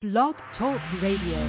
Blog Talk Radio.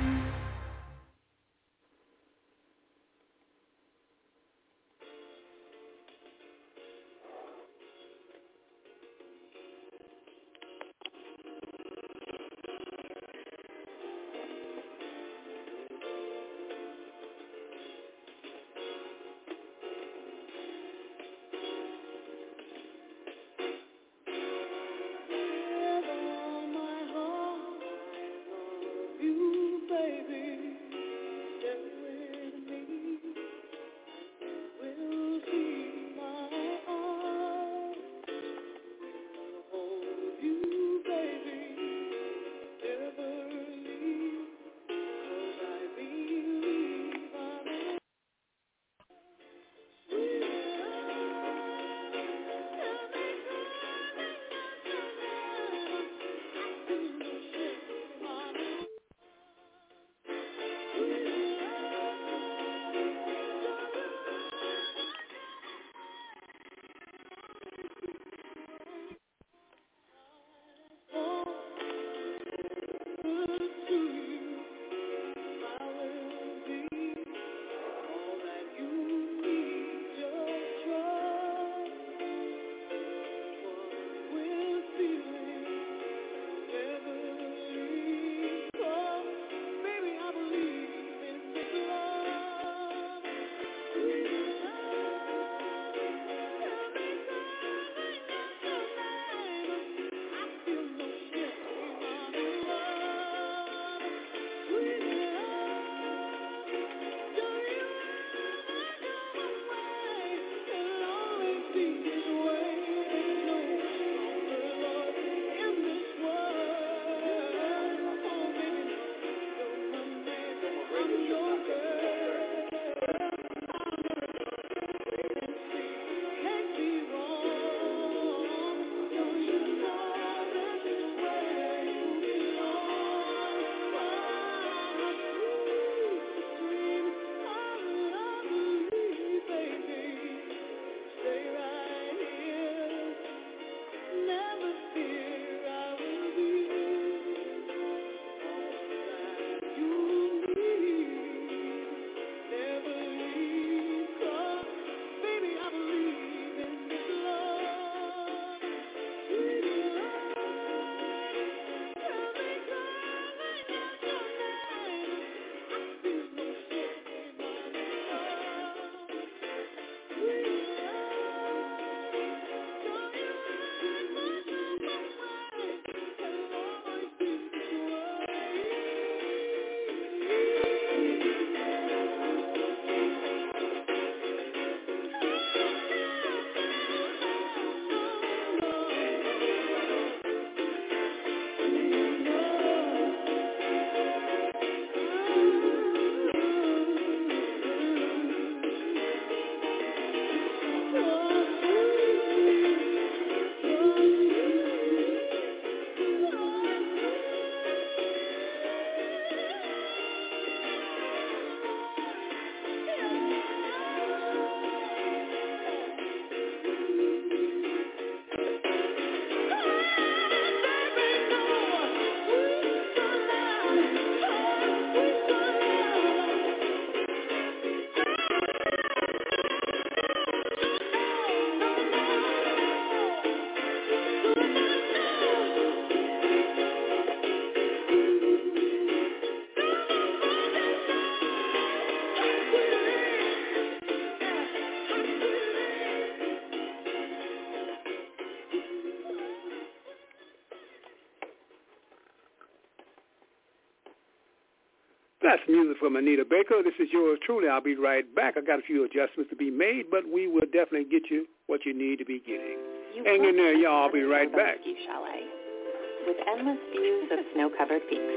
That's music from Anita Baker. This is yours truly. I'll be right back. I got a few adjustments to be made, but we will definitely get you what you need to be getting. Hang in there, y'all. I'll be right back. Ski chalet with endless views of snow-covered peaks.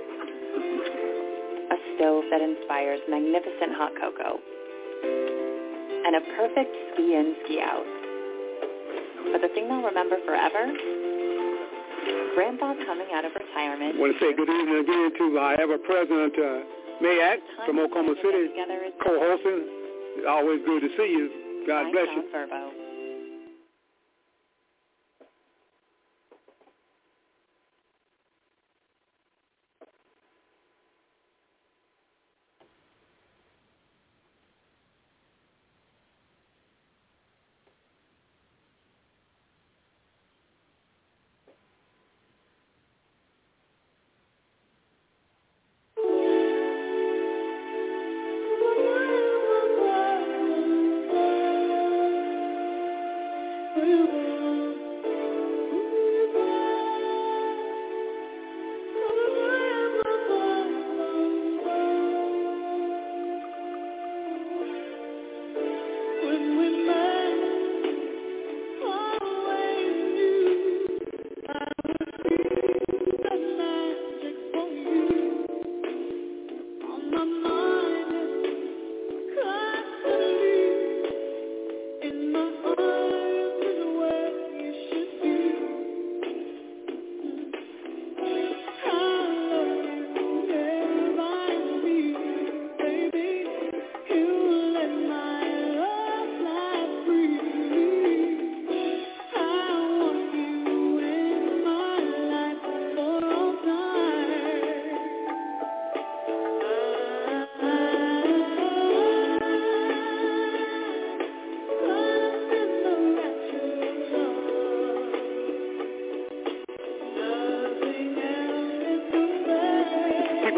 A stove that inspires magnificent hot cocoa. And a perfect ski-in, ski-out. But the thing they'll remember forever? Grandpa coming out of retirement. I want to say good evening again to our ever-present Mayak from Oklahoma City, co-hosting. It's always good to see you. God bless you. Verbo.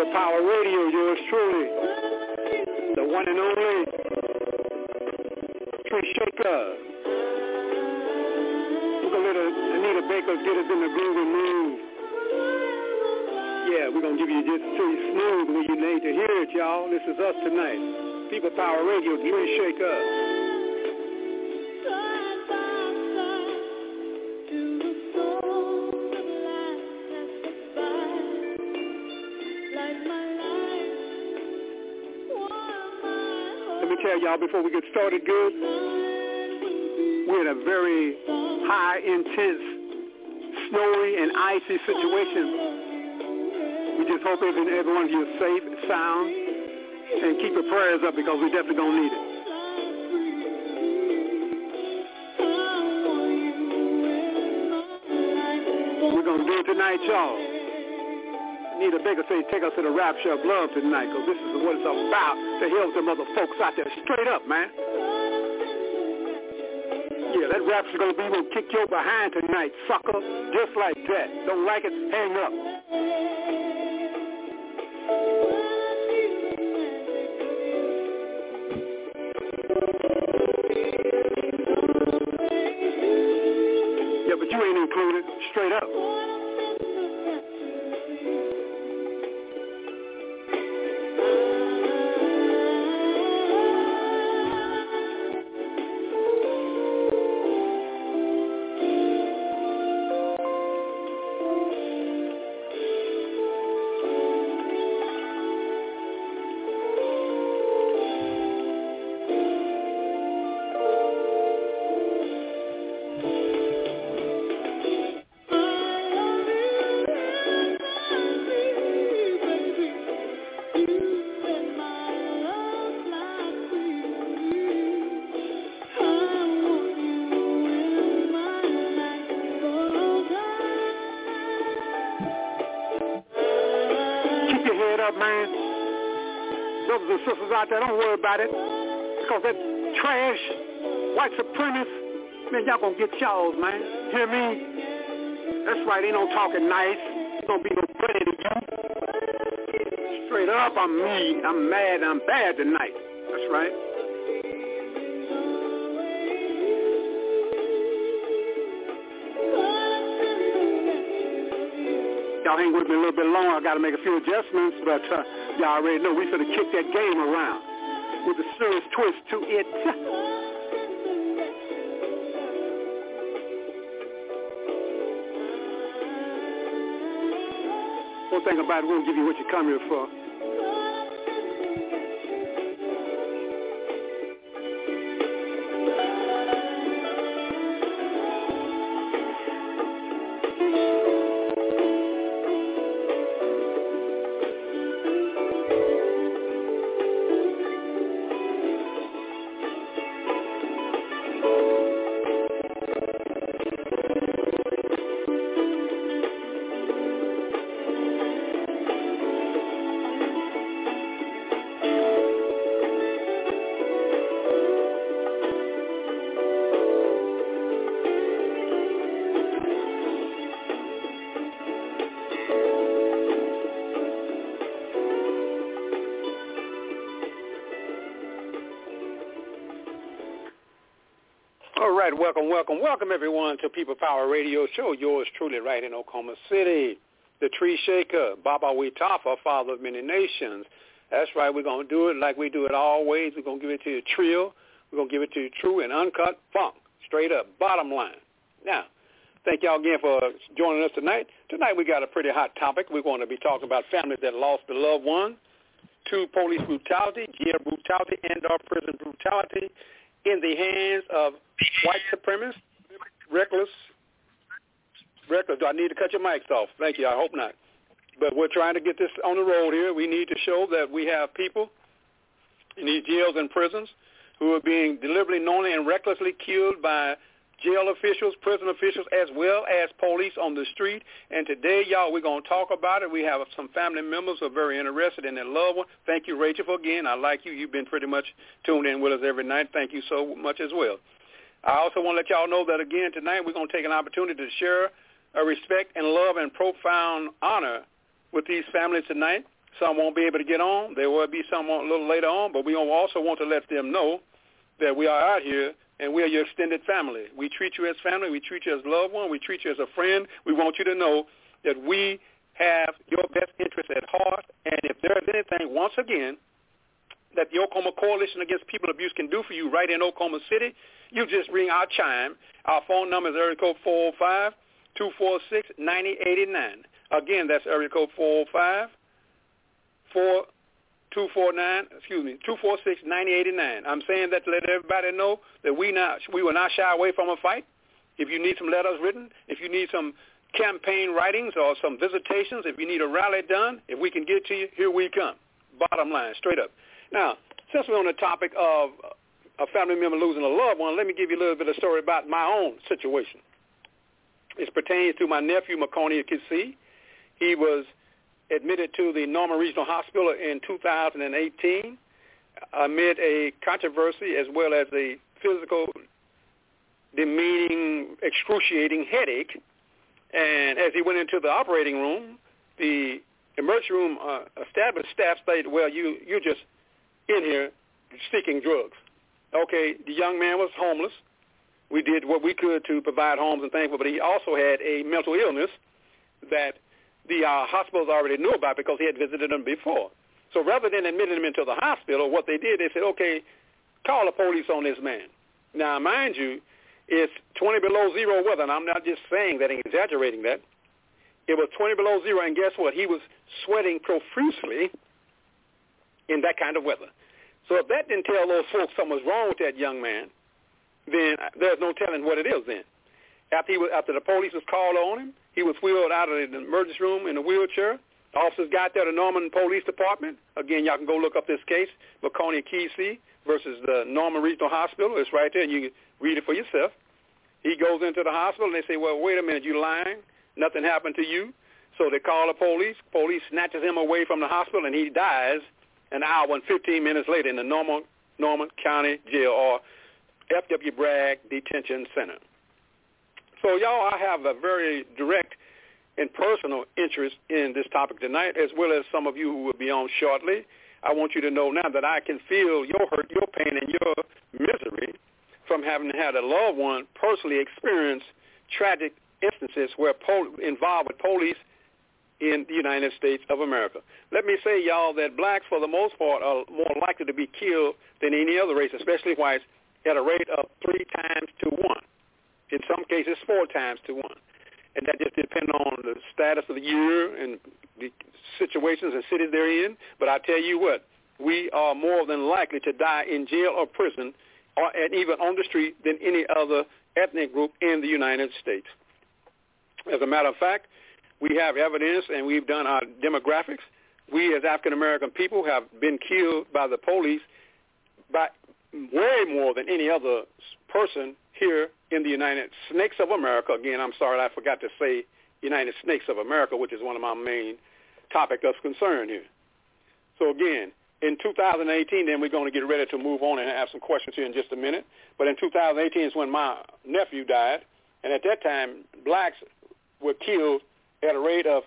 People Power Radio, yours truly, the one and only Tree Shaker. We're going to let Anita Baker get us in the groove and move. Yeah, we're going to give you just pretty smooth when you need to hear it, y'all. This is us tonight. People Power Radio, Tree Shaker. Tell y'all before we get started good, we're in a very high, intense, snowy, and icy situation. We just hope every one of you is safe, sound, and keep your prayers up because we're definitely going to need it. We're going to do it tonight, y'all. Anita Baker say take us to the rapture of love tonight because this is what it's about to help them other folks out there straight up, man. Yeah, that rapture's going to be going to kick your behind tonight, sucker, just like that. Don't like it? Hang up. Yeah, but you ain't included, straight up. And sisters out there, don't worry about it because that trash, white supremacists, man, y'all gonna get y'all's, man. Hear me? That's right, ain't no talking nice. Ain't gonna be no pretty to you. Straight up, I'm mean, I'm mad, I'm bad tonight. That's right. Y'all hang with me a little bit longer. I got to make a few adjustments, but y'all already know we finna kick that game around with a serious twist to it. One thing about it, we'll give you what you come here for. Welcome everyone to People Power Radio Show. Yours truly, right in Oklahoma City, the Tree Shaker, Baba Witafa, Father of Many Nations. That's right. We're gonna do it like we do it always. We're gonna give it to you trio. We're gonna give it to you true and uncut funk, straight up, bottom line. Now, thank y'all again for joining us tonight. Tonight we got a pretty hot topic. We're going to be talking about families that lost a loved one to police brutality, jail brutality, and/or prison brutality in the hands of white supremacists, reckless. Do I need to cut your mics off? Thank you. I hope not. But we're trying to get this on the road here. We need to show that we have people in these jails and prisons who are being deliberately, knowingly, and recklessly killed by jail officials, prison officials, as well as police on the street. And today, y'all, we're going to talk about it. We have some family members who are very interested in their loved one. Thank you, Rachel, for again. I like you. You've been pretty much tuned in with us every night. Thank you so much as well. I also want to let y'all know that, again, tonight we're going to take an opportunity to share respect and love and profound honor with these families tonight. Some won't be able to get on. There will be some a little later on, but we also want to let them know that we are out here and we are your extended family. We treat you as family. We treat you as loved one. We treat you as a friend. We want you to know that we have your best interest at heart. And if there is anything, once again, that the Oklahoma Coalition Against People Abuse can do for you right in Oklahoma City, you just ring our chime. Our phone number is area code 405-246-9089. Again, that's area code 246-9089. I'm saying that to let everybody know that we will not shy away from a fight. If you need some letters written, if you need some campaign writings or some visitations, if you need a rally done, if we can get to you, here we come. Bottom line, straight up. Now, since we're on the topic of a family member losing a loved one, let me give you a little bit of story about my own situation. It pertains to my nephew, Maconia Kissi. He was admitted to the Norman Regional Hospital in 2018 amid a controversy as well as a physical, demeaning, excruciating headache. And as he went into the operating room, the emergency room established staff stated, well, you're just in here seeking drugs. Okay, the young man was homeless. We did what we could to provide homes and things, but he also had a mental illness that the hospitals already knew about because he had visited them before. So rather than admitting him into the hospital, what they did, they said, okay, call the police on this man. Now, mind you, it's 20 below zero weather, and I'm not just saying that and exaggerating that. It was 20 below zero, and guess what? He was sweating profusely in that kind of weather. So if that didn't tell those folks something was wrong with that young man, then there's no telling what it is then. After the police was called on him, he was wheeled out of the emergency room in a wheelchair. The officers got there, the Norman Police Department. Again, y'all can go look up this case, Maconia Kissi versus the Norman Regional Hospital. It's right there, and you can read it for yourself. He goes into the hospital, and they say, well, wait a minute, you lying? Nothing happened to you. So they call the police. Police snatches him away from the hospital, and he dies an hour and 15 minutes later in the Norman County Jail, or F.W. Bragg Detention Center. So, y'all, I have a very direct and personal interest in this topic tonight, as well as some of you who will be on shortly. I want you to know now that I can feel your hurt, your pain, and your misery from having had a loved one personally experience tragic instances where involved with police in the United States of America. Let me say, y'all, that blacks, for the most part, are more likely to be killed than any other race, especially whites, at a rate of 3 times to 1. In some cases, 4 times to 1. And that just depends on the status of the year and the situations and cities they're in. But I tell you what, we are more than likely to die in jail or prison and even on the street than any other ethnic group in the United States. As a matter of fact, we have evidence, and we've done our demographics. We as African-American people have been killed by the police by way more than any other person here in the United Snakes of America. Again, I'm sorry, I forgot to say United Snakes of America, which is one of my main topics of concern here. So again, in 2018, then we're going to get ready to move on and have some questions here in just a minute. But in 2018 is when my nephew died, and at that time, blacks were killed at a rate of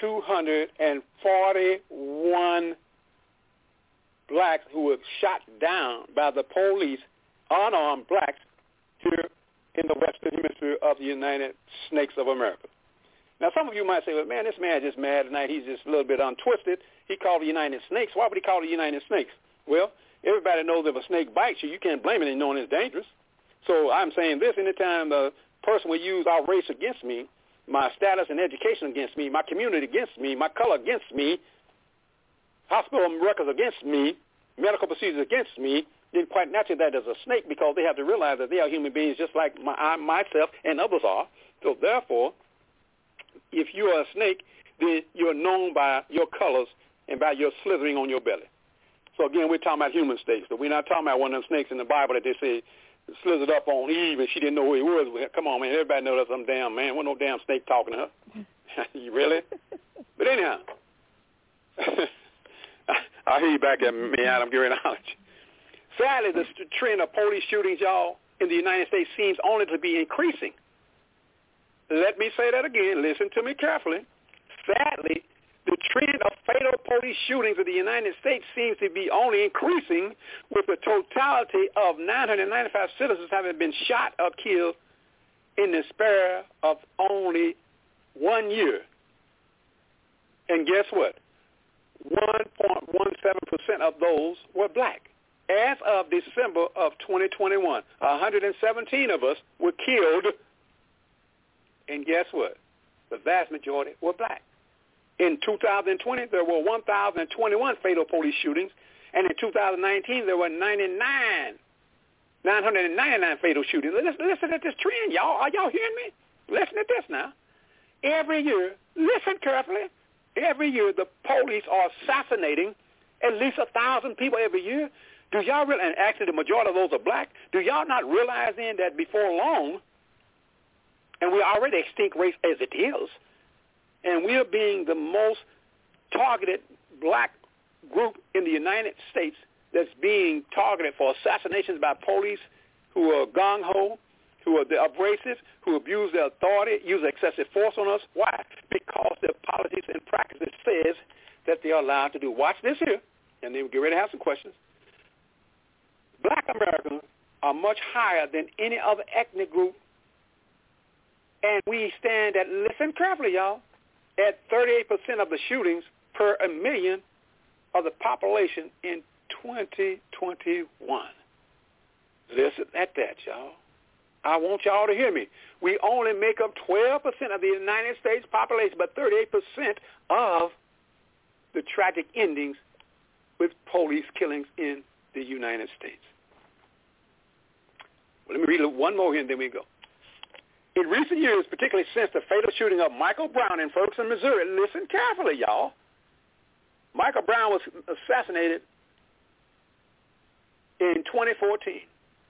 241 blacks who were shot down by the police, unarmed blacks, here in the Western Hemisphere of the United Snakes of America. Now, some of you might say, well, man, this man is just mad tonight. He's just a little bit untwisted. He called the United Snakes. Why would he call the United Snakes? Well, everybody knows if a snake bites you, you can't blame it and knowing it's dangerous. So I'm saying this, anytime the person will use our race against me, my status and education against me, my community against me, my color against me, hospital records against me, medical procedures against me, then quite naturally that is a snake, because they have to realize that they are human beings just like myself and others are. So therefore, if you are a snake, then you're known by your colors and by your slithering on your belly. So again, we're talking about human snakes, but we're not talking about one of them snakes in the Bible that they say slithered up on Eve and she didn't know who he was. Come on, man, everybody knows that's some damn man. Wasn't no damn snake talking to her. You really? But anyhow, I'll hear you back at me, Adam, give you knowledge. Sadly, the trend of police shootings, y'all, in the United States seems only to be increasing. Let me say that again. Listen to me carefully. Sadly, the trend of fatal police shootings of the United States seems to be only increasing, with the totality of 995 citizens having been shot or killed in the span of only 1 year. And guess what? 1.17% of those were black. As of December of 2021, 117 of us were killed, and guess what? The vast majority were black. In 2020, there were 1,021 fatal police shootings, and in 2019, there were 999 fatal shootings. Listen at this trend, y'all. Are y'all hearing me? Listen at this now. Every year, listen carefully, every year the police are assassinating at least 1,000 people every year. Do y'all realize, and actually the majority of those are black, do y'all not realize then that before long, and we're already extinct race as it is, and we are being the most targeted black group in the United States that's being targeted for assassinations by police who are gung-ho, who are abrasive, who abuse their authority, use excessive force on us. Why? Because their policies and practices says that they are allowed to do. Watch this here, and then we'll get ready to have some questions. Black Americans are much higher than any other ethnic group, and we stand at, listen carefully, y'all, at 38% of the shootings per a million of the population in 2021. Listen at that, y'all. I want y'all to hear me. We only make up 12% of the United States population, but 38% of the tragic endings with police killings in the United States. Well, let me read one more here and then we go. In recent years, particularly since the fatal shooting of Michael Brown in Ferguson, Missouri, listen carefully, y'all. Michael Brown was assassinated in 2014.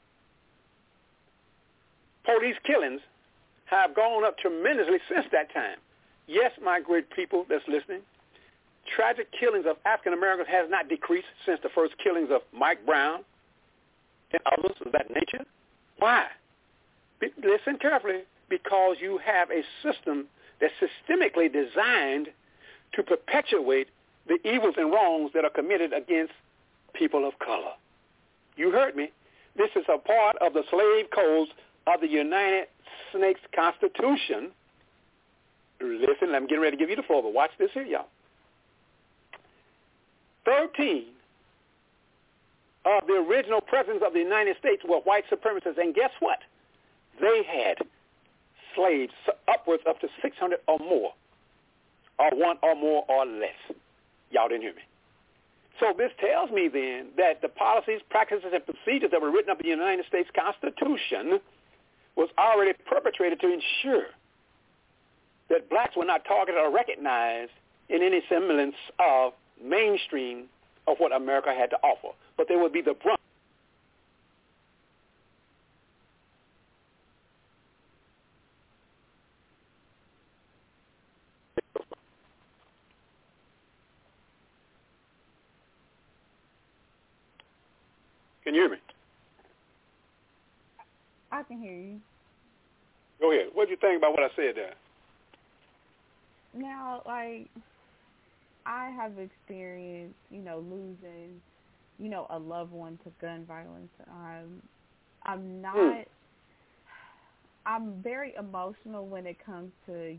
Police killings have gone up tremendously since that time. Yes, my great people that's listening, tragic killings of African Americans has not decreased since the first killings of Mike Brown and others of that nature. Why? Listen carefully, because you have a system that's systemically designed to perpetuate the evils and wrongs that are committed against people of color. You heard me. This is a part of the slave codes of the United States Constitution. Listen, I'm getting ready to give you the floor, but watch this here, y'all. 13 of the original presidents of the United States were white supremacists, and guess what? They had slaves upwards up to 600 or more, or one or more or less. Y'all didn't hear me. So this tells me then that the policies, practices, and procedures that were written up in the United States Constitution was already perpetrated to ensure that blacks were not targeted or recognized in any semblance of mainstream of what America had to offer, but they would be the brunt. Can you hear me? I can hear you. Go ahead. What do you think about what I said there? Now, like, I have experienced, losing, a loved one to gun violence. I'm very emotional when it comes to,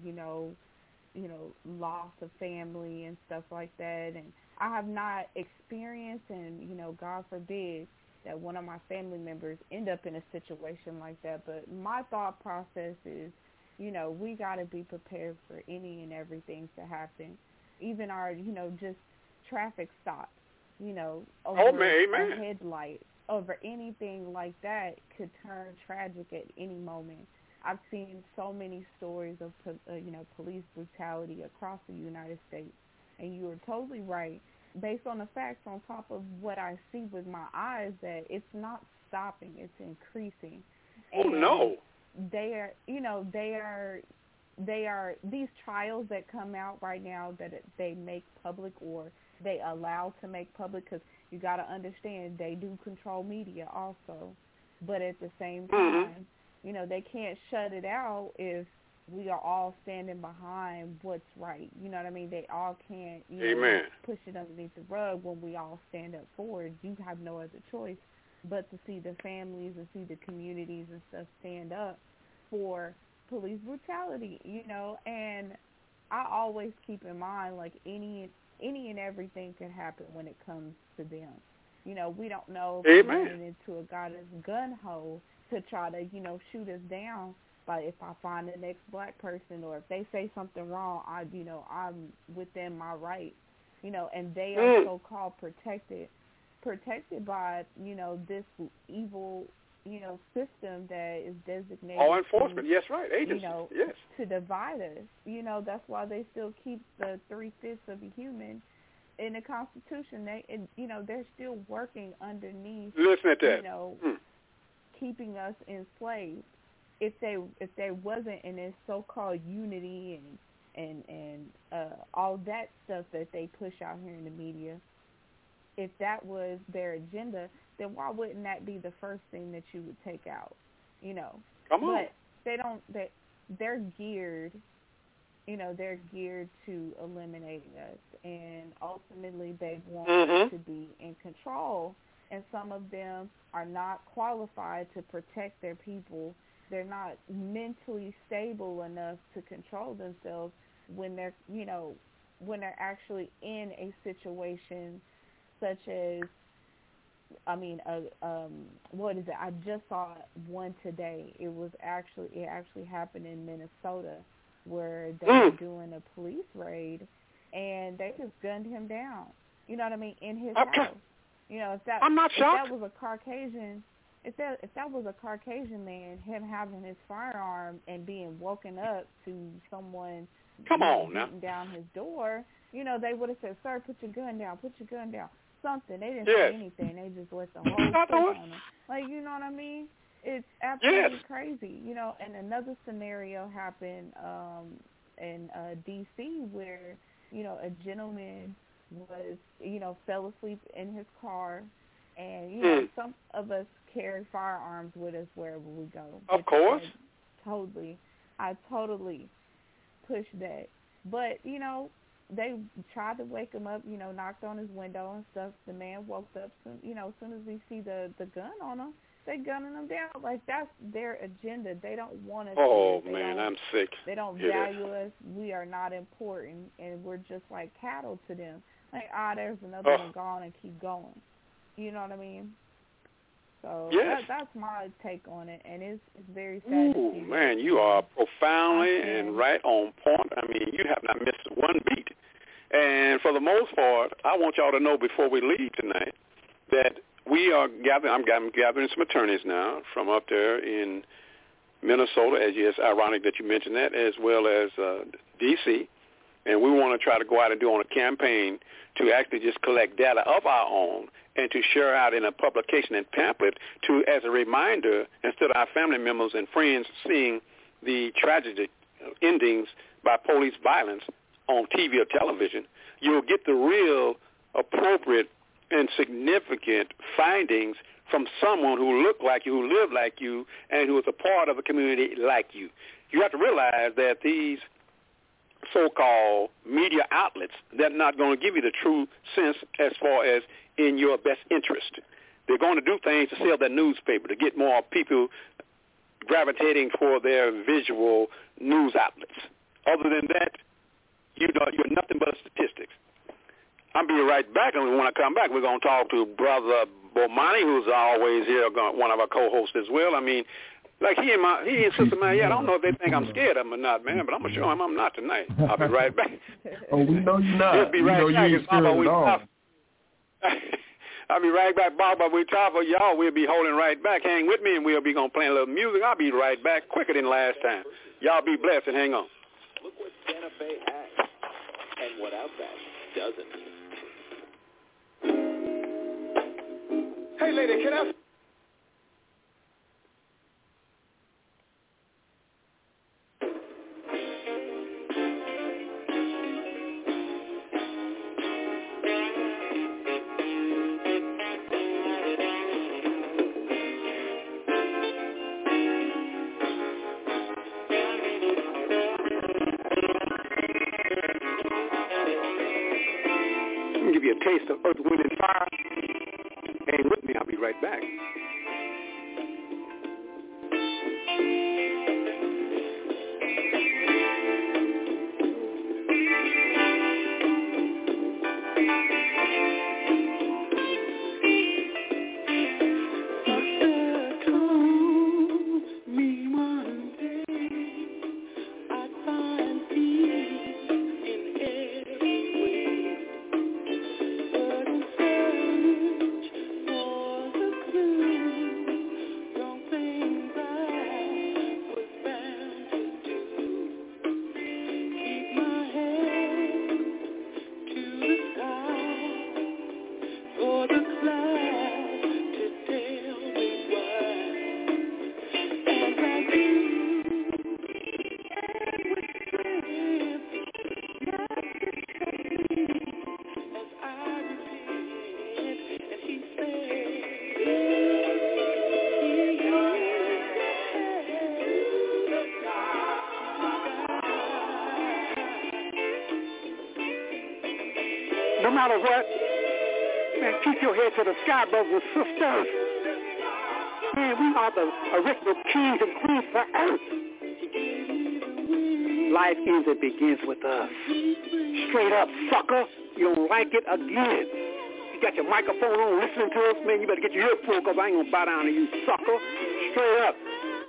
loss of family and stuff like that. And I have not experienced, and, God forbid, that one of my family members end up in a situation like that. But my thought process is, we got to be prepared for any and everything to happen. Even our, just traffic stops, over a headlight, over anything like that could turn tragic at any moment. I've seen so many stories of, police brutality across the United States. And you are totally right. Based on the facts, on top of what I see with my eyes, that it's not stopping, it's increasing. Oh, and no. They are these trials that come out right now that they make public, or they allow to make public, because you got to understand they do control media also. But at the same time, they can't shut it out if we are all standing behind what's right. You know what I mean? They all can't, push it underneath the rug when we all stand up for it. You have no other choice but to see the families and see the communities and stuff stand up for police brutality, and I always keep in mind, like, any and everything can happen when it comes to them. We don't know if we're running into a goddess gun hole to try to, shoot us down. But if I find the next black person, or if they say something wrong, I'm within my rights, and they are so-called protected by, this evil, system that is designated law enforcement. Yes, right. Agencies. Yes. To divide us. That's why they still keep the 3/5 of a human in the Constitution. They're still working underneath. Listen at that. Keeping us enslaved. If there wasn't in this so-called unity and all that stuff that they push out here in the media, if that was their agenda, then why wouldn't that be the first thing that you would take out? Come on. But they don't. They're geared. They're geared to eliminating us, and ultimately they want us to be in control. And some of them are not qualified to protect their people. They're not mentally stable enough to control themselves when they're, when they're actually in a situation such as, what is it? I just saw one today. It actually happened in Minnesota, where they were doing a police raid, and they just gunned him down. You know what I mean? In his house. I'm not shocked. If that was a Caucasian. If that was a Caucasian man, him having his firearm and being woken up to someone beating down his door, they would have said, "Sir, put your gun down. Put your gun down." Something. They didn't say anything. They just let the whole thing on him. Like, you know what I mean? It's absolutely crazy. And another scenario happened in D.C. where, a gentleman was, fell asleep in his car. And, some of us carry firearms with us wherever we go. Of course. I totally push that. But, they tried to wake him up, knocked on his window and stuff. The man woke up, as soon as we see the gun on him, they gunning him down. Like, that's their agenda. They don't want us. Oh, man, I'm sick. They don't value us. We are not important, and we're just like cattle to them. Like, there's another one gone, and keep going. You know what I mean? So that's my take on it, and it's very sad. Ooh, man, you are profoundly and right on point. I mean, you have not missed one beat. And for the most part, I want y'all to know before we leave tonight that we are gathering. I'm gathering some attorneys now from up there in Minnesota. It's ironic that you mentioned that, as well as D.C., and we want to try to go out and do on a campaign to actually just collect data of our own and to share out in a publication and pamphlet as a reminder, instead of our family members and friends seeing the tragic endings by police violence on TV or television, you'll get the real appropriate and significant findings from someone who looked like you, who lived like you, and who was a part of a community like you. You have to realize that these so-called media outlets, they're not going to give you the true sense as far as in your best interest. They're going to do things to sell their newspaper, to get more people gravitating for their visual news outlets. Other than that, you're nothing but statistics. I'll be right back, and when I come back, we're going to talk to Brother Bomani, who's always here, one of our co-hosts as well. I mean, like he and Sister Mariette, I don't know if they think I'm scared of them or not, man, but I'm going to show them I'm not tonight. I'll be right back. Oh, we know you're not. We'll be right back. You ain't scared at all. I'll be right back, Bob, but we talk for y'all. We'll be holding right back. Hang with me, and we'll be going to play a little music. I'll be right back quicker than last time. Y'all be blessed and hang on. Look what Santa Fe has and what Outback doesn't. Hey, lady, can I... going to give you a taste of Earth, Wind, and Fire. And with me, I'll be right back. No matter what, man, keep your head to the sky, brothers and sisters. Man, we are the original kings and queens for Earth. Life ends and begins with us. Straight up, sucker. You don't like it again. You got your microphone on listening to us, man. You better get your ear pulled because I ain't going to bow down to you, sucker. Straight up.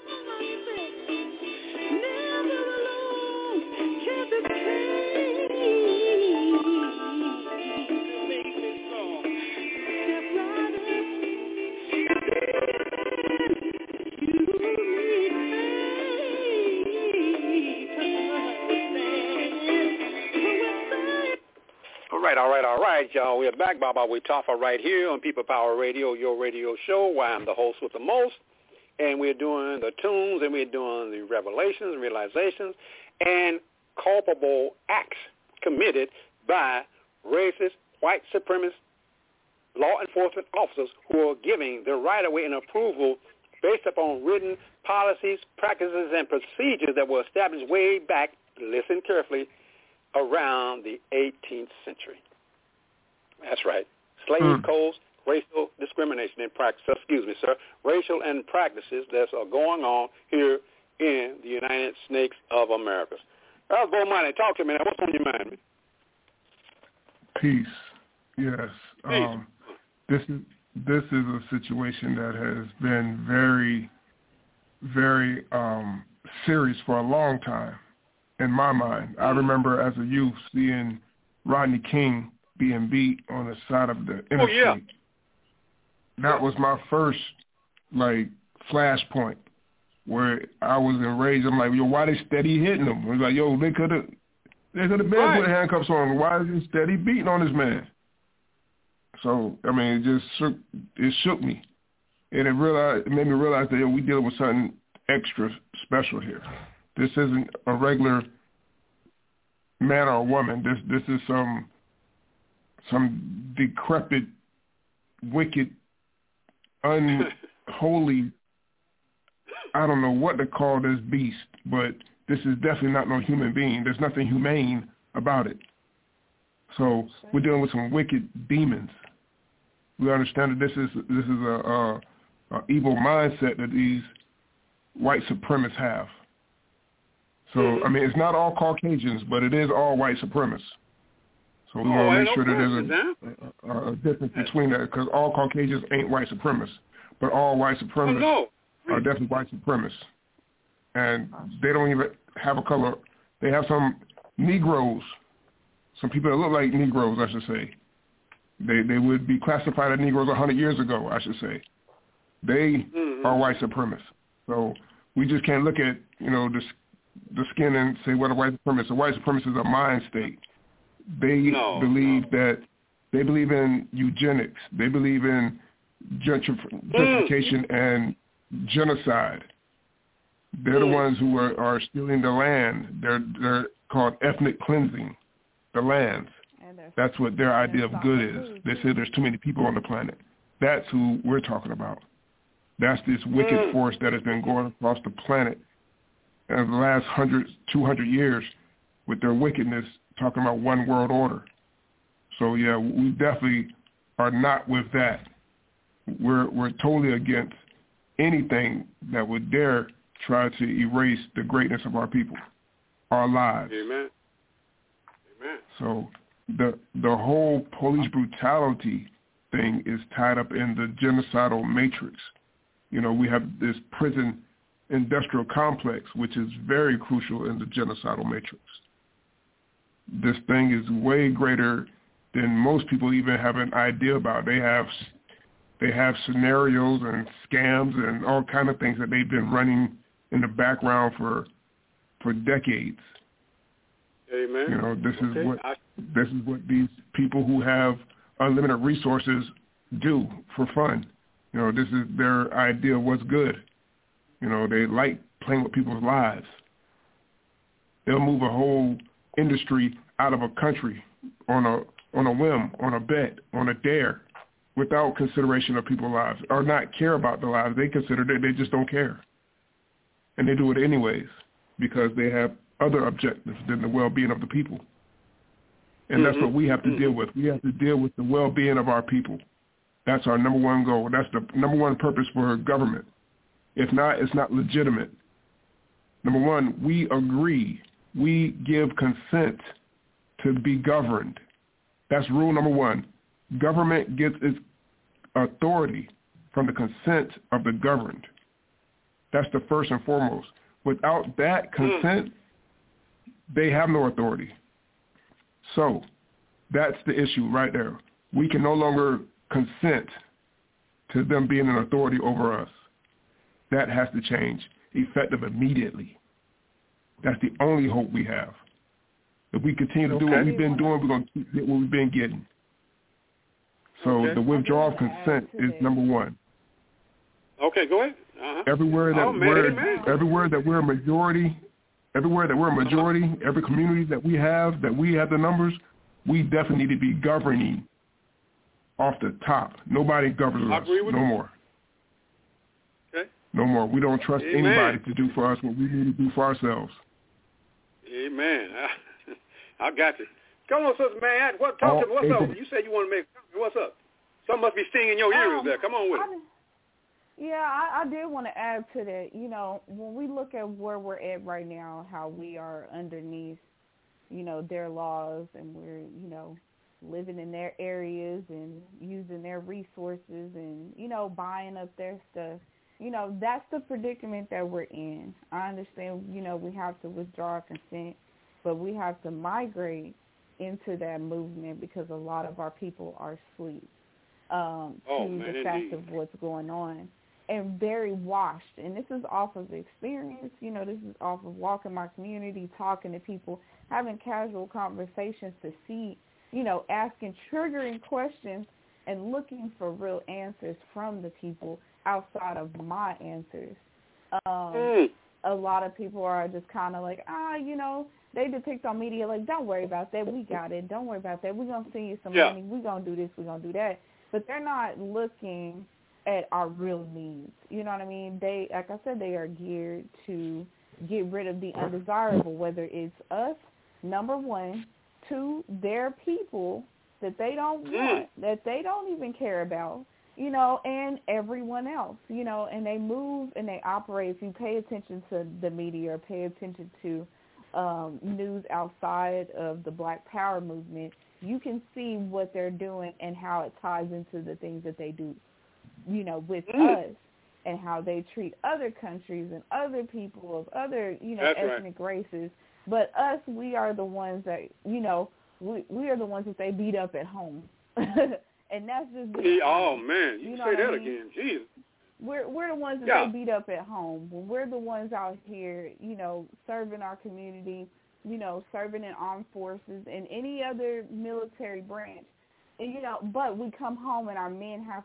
All right, y'all. We're back. Baba Witafa right here on People Power Radio, your radio show, where I'm the host with the most. And we're doing the tunes, and we're doing the revelations, realizations, and culpable acts committed by racist, white supremacist law enforcement officers who are giving the right-of-way and approval based upon written policies, practices, and procedures that were established way back, listen carefully, around the 18th century. That's right. Slave codes, racial discrimination and practice. Racial and practices that are going on here in the United Snakes of America. That was Bo Money. Talk to me now. What's on your mind? Peace. Yes. Peace. This is a situation that has been very, very serious for a long time. In my mind, I remember as a youth seeing Rodney King being beat on the side of the interstate. Yeah. That was my first, flashpoint where I was enraged. I'm like, yo, why they steady hitting him? It was like, yo, they could have been put handcuffs on him. Why is he steady beating on this man? So, I mean, it shook me. And it made me realize that, we dealing with something extra special here. This isn't a regular man or woman. This is some decrepit, wicked, unholy, I don't know what to call this beast, but this is definitely not no human being. There's nothing humane about it. So we're dealing with some wicked demons. We understand that this is a evil mindset that these white supremacists have. So, I mean, it's not all Caucasians, but it is all white supremacists. So we want to make sure that there's a difference between that, because all Caucasians ain't white supremacists, but all white supremacists are definitely white supremacists. And they don't even have a color. They have some Negroes, some people that look like Negroes, I should say. They would be classified as Negroes 100 years ago, I should say. They are white supremacists. So we just can't look at, the skin and say what a white supremacist. A white supremacist is a mind state. They believe in eugenics. They believe in gentrification and genocide. They're the ones who are stealing the land. They're called ethnic cleansing, the lands. That's what their idea of good is. They say there's too many people on the planet. That's who we're talking about. That's this wicked force that has been going across the planet in the last 100, 200 years with their wickedness, talking about one world order. So yeah, we definitely are not with that. We're totally against anything that would dare try to erase the greatness of our people, our lives. Amen. Amen. So the whole police brutality thing is tied up in the genocidal matrix. You know, we have this prison industrial complex, which is very crucial in the genocidal matrix. This thing is way greater than most people even have an idea about. They have scenarios and scams and all kind of things that they've been running in the background for decades. Amen. You know, this is what these people who have unlimited resources do for fun. You know, this is their idea of what's good. You know, they like playing with people's lives. They'll move a whole industry out of a country on a whim, on a bet, on a dare, without consideration of people's lives, or not care about their lives. They consider that they just don't care. And they do it anyways because they have other objectives than the well-being of the people. And that's what we have to deal with. We have to deal with the well-being of our people. That's our number one goal. That's the number one purpose for government. If not, it's not legitimate. Number one, we agree. We give consent to be governed. That's rule number one. Government gets its authority from the consent of the governed. That's the first and foremost. Without that consent, they have no authority. So that's the issue right there. We can no longer consent to them being an authority over us. That has to change, effective immediately. That's the only hope we have. If we continue to do what we've been doing, we're going to get what we've been getting. So the withdrawal of consent is number one. Okay, go ahead. Uh-huh. Everywhere that we're a majority, every community that we have the numbers, we definitely need to be governing off the top. Nobody governs us no more. Okay. No more. We don't trust anybody to do for us what we need to do for ourselves. Amen. I got you. Come on, Sister Man. Talk to me. What's up? You said you want to make a comment. What's up? Something must be stinging your ears there. Come on with it. I did want to add to that. You know, when we look at where we're at right now, how we are underneath, you know, their laws, and we're, you know, living in their areas and using their resources and, you know, buying up their stuff. You know, that's the predicament that we're in. I understand, you know, we have to withdraw consent, but we have to migrate into that movement because a lot of our people are asleep to the fact of what's going on and very washed. And this is off of experience. You know, this is off of walking my community, talking to people, having casual conversations to see, you know, asking triggering questions and looking for real answers from the people outside of my answers. A lot of people are just kind of like, you know, they depict on media like, don't worry about that. We got it. Don't worry about that. We're going to send you some money. We're going to do this. We're going to do that. But they're not looking at our real needs. You know what I mean? They, like I said, they are geared to get rid of the undesirable, whether it's us, number one, two, their people that they don't want, that they don't even care about, you know, and everyone else, you know, and they move and they operate. If you pay attention to the media or pay attention to news outside of the Black Power movement, you can see what they're doing and how it ties into the things that they do, you know, with us and how they treat other countries and other people of other, you know, ethnic races. But us, we are the ones that, you know, we are the ones that they beat up at home. And that's just man, you say that again. Jesus. We're the ones that they beat up at home. When we're the ones out here, you know, serving our community, you know, serving in armed forces and any other military branch. And, you know, but we come home and our men and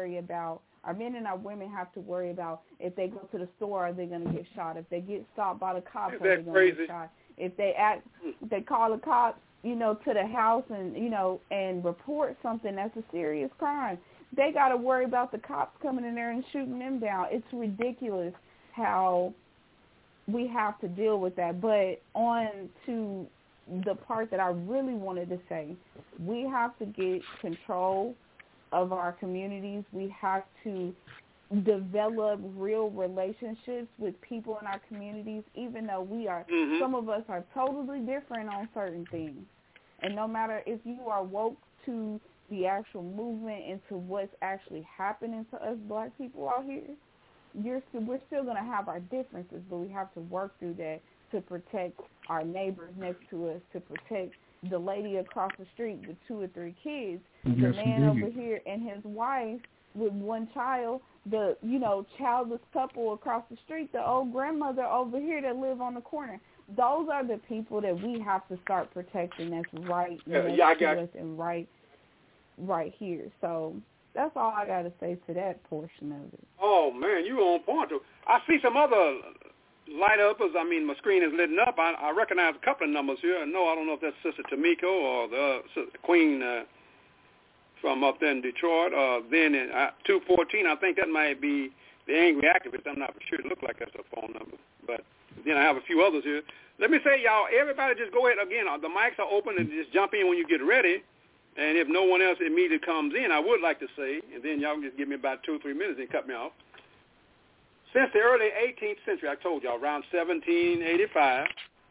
our women have to worry about if they go to the store, are they going to get shot? If they get stopped by the cops, are they going to get shot? If they call the cops, you know, to the house and, you know, and report something that's a serious crime, they got to worry about the cops coming in there and shooting them down. It's ridiculous how we have to deal with that. But on to the part that I really wanted to say. We have to get control of our communities. We have to develop real relationships with people in our communities, even though we are, some of us are totally different on certain things. And no matter if you are woke to the actual movement into what's actually happening to us black people out here, we're still going to have our differences, but we have to work through that to protect our neighbors next to us, to protect the lady across the street with 2 or 3 kids, the man over here and his wife with 1 child, the, childless couple across the street, the old grandmother over here that live on the corner. Those are the people that we have to start protecting. That's right next to us and right here. So that's all I got to say to that portion of it. Oh, man, you on point. I see some other light uppers. I mean, my screen is lit up. I recognize a couple of numbers here. No, I don't know if that's Sister Tamiko or the Sister Queen from up there in Detroit. Then in 214, I think that might be the Angry Activist. I'm not sure. It looks like that's a phone number. But then I have a few others here. Let me say, y'all, everybody just go ahead. Again, the mics are open and just jump in when you get ready. And if no one else immediately comes in, I would like to say, and then y'all just give me about 2 or 3 minutes and cut me off. Since the early 18th century, I told y'all, around 1785,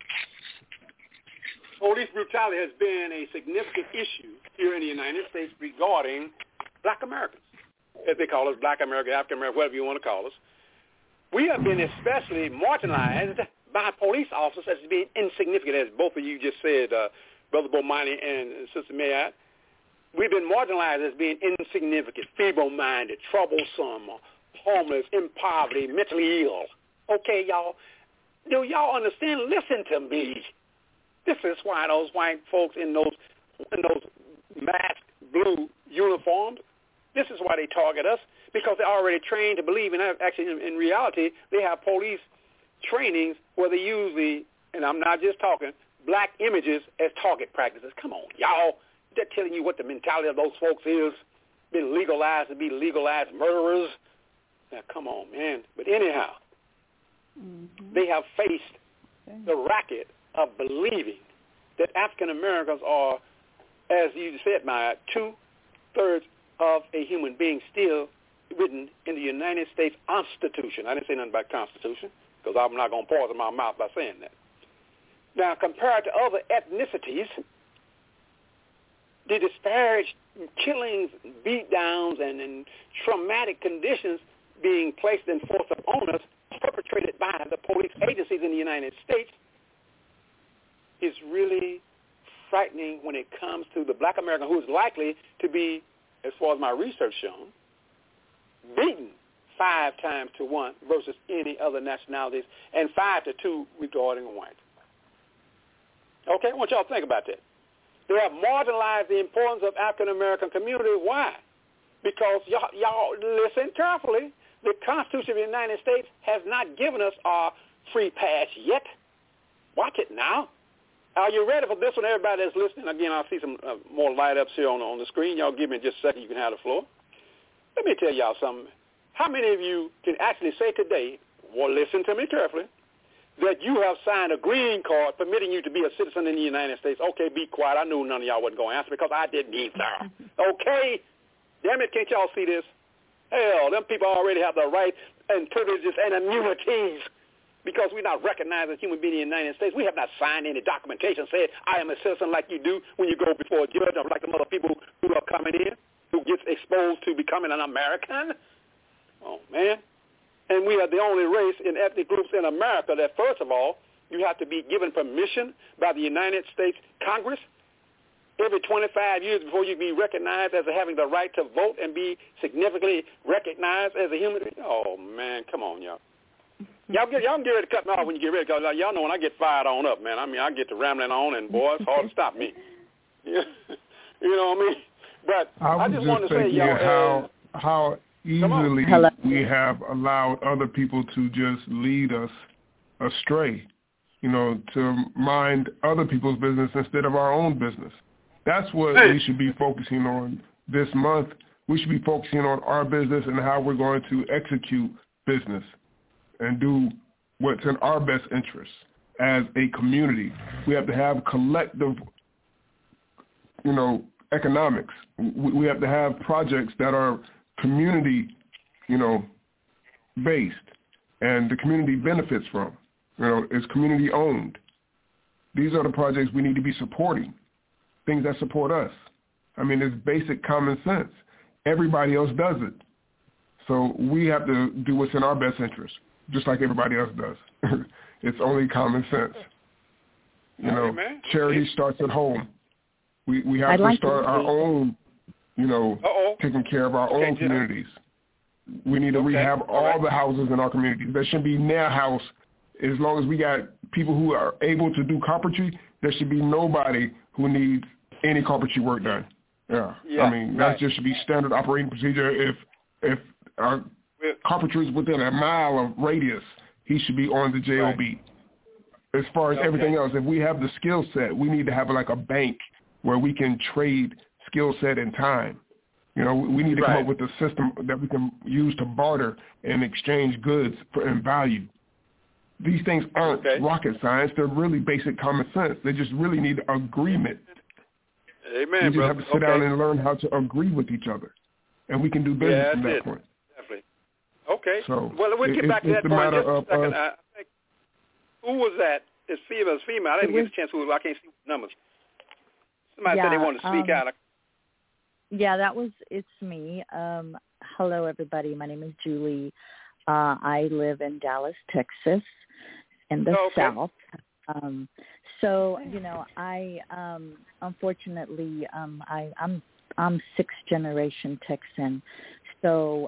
police brutality has been a significant issue here in the United States regarding black Americans, as they call us, black American, African American, whatever you want to call us. We have been especially marginalized by police officers as being insignificant, as both of you just said, Brother Bomani and Sister Mayat. We've been marginalized as being insignificant, feeble-minded, troublesome, homeless, in poverty, mentally ill. Okay, y'all? Do y'all understand? Listen to me. This is why those white folks in those masked blue uniforms, this is why they target us, because they're already trained to believe, and actually in reality, they have police trainings where they use and I'm not just talking, black images as target practices. Come on, y'all. They're telling you what the mentality of those folks is, been legalized to be legalized murderers. Now, come on, man. But anyhow, they have faced the racket of believing that African Americans are, as you said, Maya, 2/3 of a human being still written in the United States Constitution. I didn't say nothing about Constitution because I'm not going to pause in my mouth by saying that. Now, compared to other ethnicities, the disparaged killings, beatdowns, and traumatic conditions being placed in force upon us, perpetrated by the police agencies in the United States, is really frightening when it comes to the black American who is likely to be, as far as my research shown, beaten 5 times to 1 versus any other nationalities, and 5 to 2 regarding white. Okay, I want y'all to think about that. They have marginalized the importance of African-American community. Why? Because y'all listen carefully. The Constitution of the United States has not given us our free pass yet. Watch it now. Are you ready for this one, everybody that's listening? Again, I'll see some more light-ups here on the screen. Y'all give me just a second. You can have the floor. Let me tell y'all something. How many of you can actually say today, well, listen to me carefully, that you have signed a green card permitting you to be a citizen in the United States? Okay, be quiet. I knew none of y'all wasn't going to answer because I didn't either. Okay? Damn it, can't y'all see this? Hell, them people already have the rights and privileges and immunities because we're not recognized as human beings in the United States. We have not signed any documentation saying I am a citizen like you do when you go before a judge, or like the other people who are coming in, who gets exposed to becoming an American. Oh, man. And we are the only race in ethnic groups in America that, first of all, you have to be given permission by the United States Congress every 25 years before you be recognized as having the right to vote and be significantly recognized as a human being. Oh, man, come on, y'all. Y'all can get ready to cut me off when you get ready, because y'all know when I get fired on up, man. I mean, I get to rambling on, and, boy, it's hard to stop me. You know what I mean? But I just wanted to say, y'all, how easily we have allowed other people to just lead us astray, to mind other people's business instead of our own business. That's what we should be focusing on this month. We should be focusing on our business and how we're going to execute business and do what's in our best interest. as a community. We have to have collective, economics. We have to have projects that are community, based, and the community benefits from. It's community owned. These are the projects we need to be supporting, things that support us. I mean, it's basic common sense. Everybody else does it. So we have to do what's in our best interest, just like everybody else does. It's only common sense. Charity starts at home. We have to start our own, taking care of our own communities. We need to rehab all the houses in our communities. There should be near house. As long as we got people who are able to do carpentry, there should be nobody who needs any carpentry work done. Yeah. I mean, that just should be standard operating procedure. If our carpentry is within a mile of radius, he should be on the JOB. As far as everything else, if we have the skill set, we need to have like a bank where we can trade skill set and time. We need to come up with a system that we can use to barter and exchange goods and value. These things aren't rocket science. They're really basic common sense. They just really need agreement. Amen, we just have to sit down and learn how to agree with each other. And we can do business from that point. Definitely. Okay. So well, we'll get back to that point in just a second. I think, who was that? It's female. I didn't get a chance to. I can't see the numbers. Somebody said they wanted to speak out. Yeah, it's me. Hello, everybody. My name is Julie. I live in Dallas, Texas, in the South. So, I unfortunately, I'm sixth generation Texan. So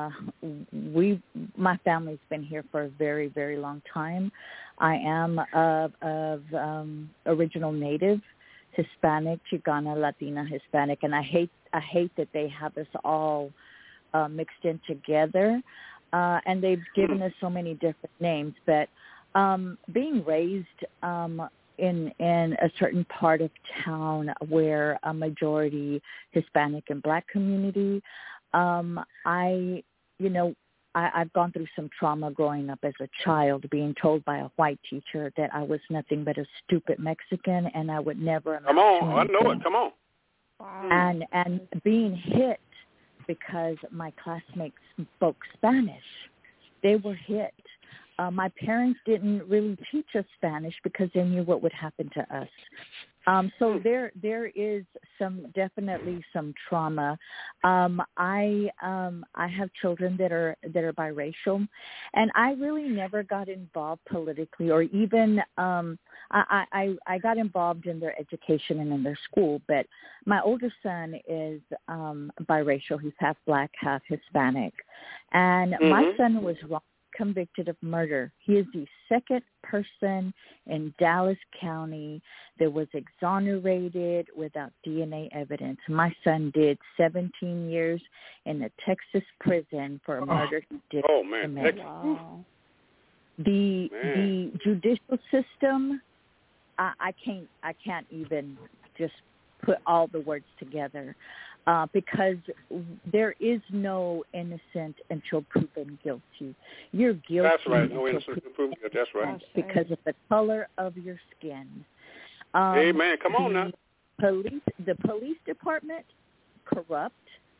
my family's been here for a very, very long time. I am of original Native, Hispanic, Chicana, Latina, Hispanic, and I hate that they have us all mixed in together. And they've given us so many different names, but being raised in a certain part of town where a majority Hispanic and Black community, I've gone through some trauma growing up as a child, being told by a white teacher that I was nothing but a stupid Mexican and I would never amount to anything. I know it. Come on. Wow. And being hit because my classmates spoke Spanish. They were hit. My parents didn't really teach us Spanish because they knew what would happen to us. So there is definitely some trauma. I have children that are biracial, and I really never got involved politically, or even I got involved in their education and in their school. But my older son is biracial. He's half Black, half Hispanic, and my son was convicted of murder. He is the second person in Dallas County that was exonerated without DNA evidence. My son did 17 years in a Texas prison for a murder he did. Oh man! Wow. The judicial system, I can't even just put all the words together. Because there is no innocent until proven guilty. You're guilty. That's right. No innocent until proven guilty. That's right. Because of the color of your skin. Amen. Come on now. The police department, corrupt.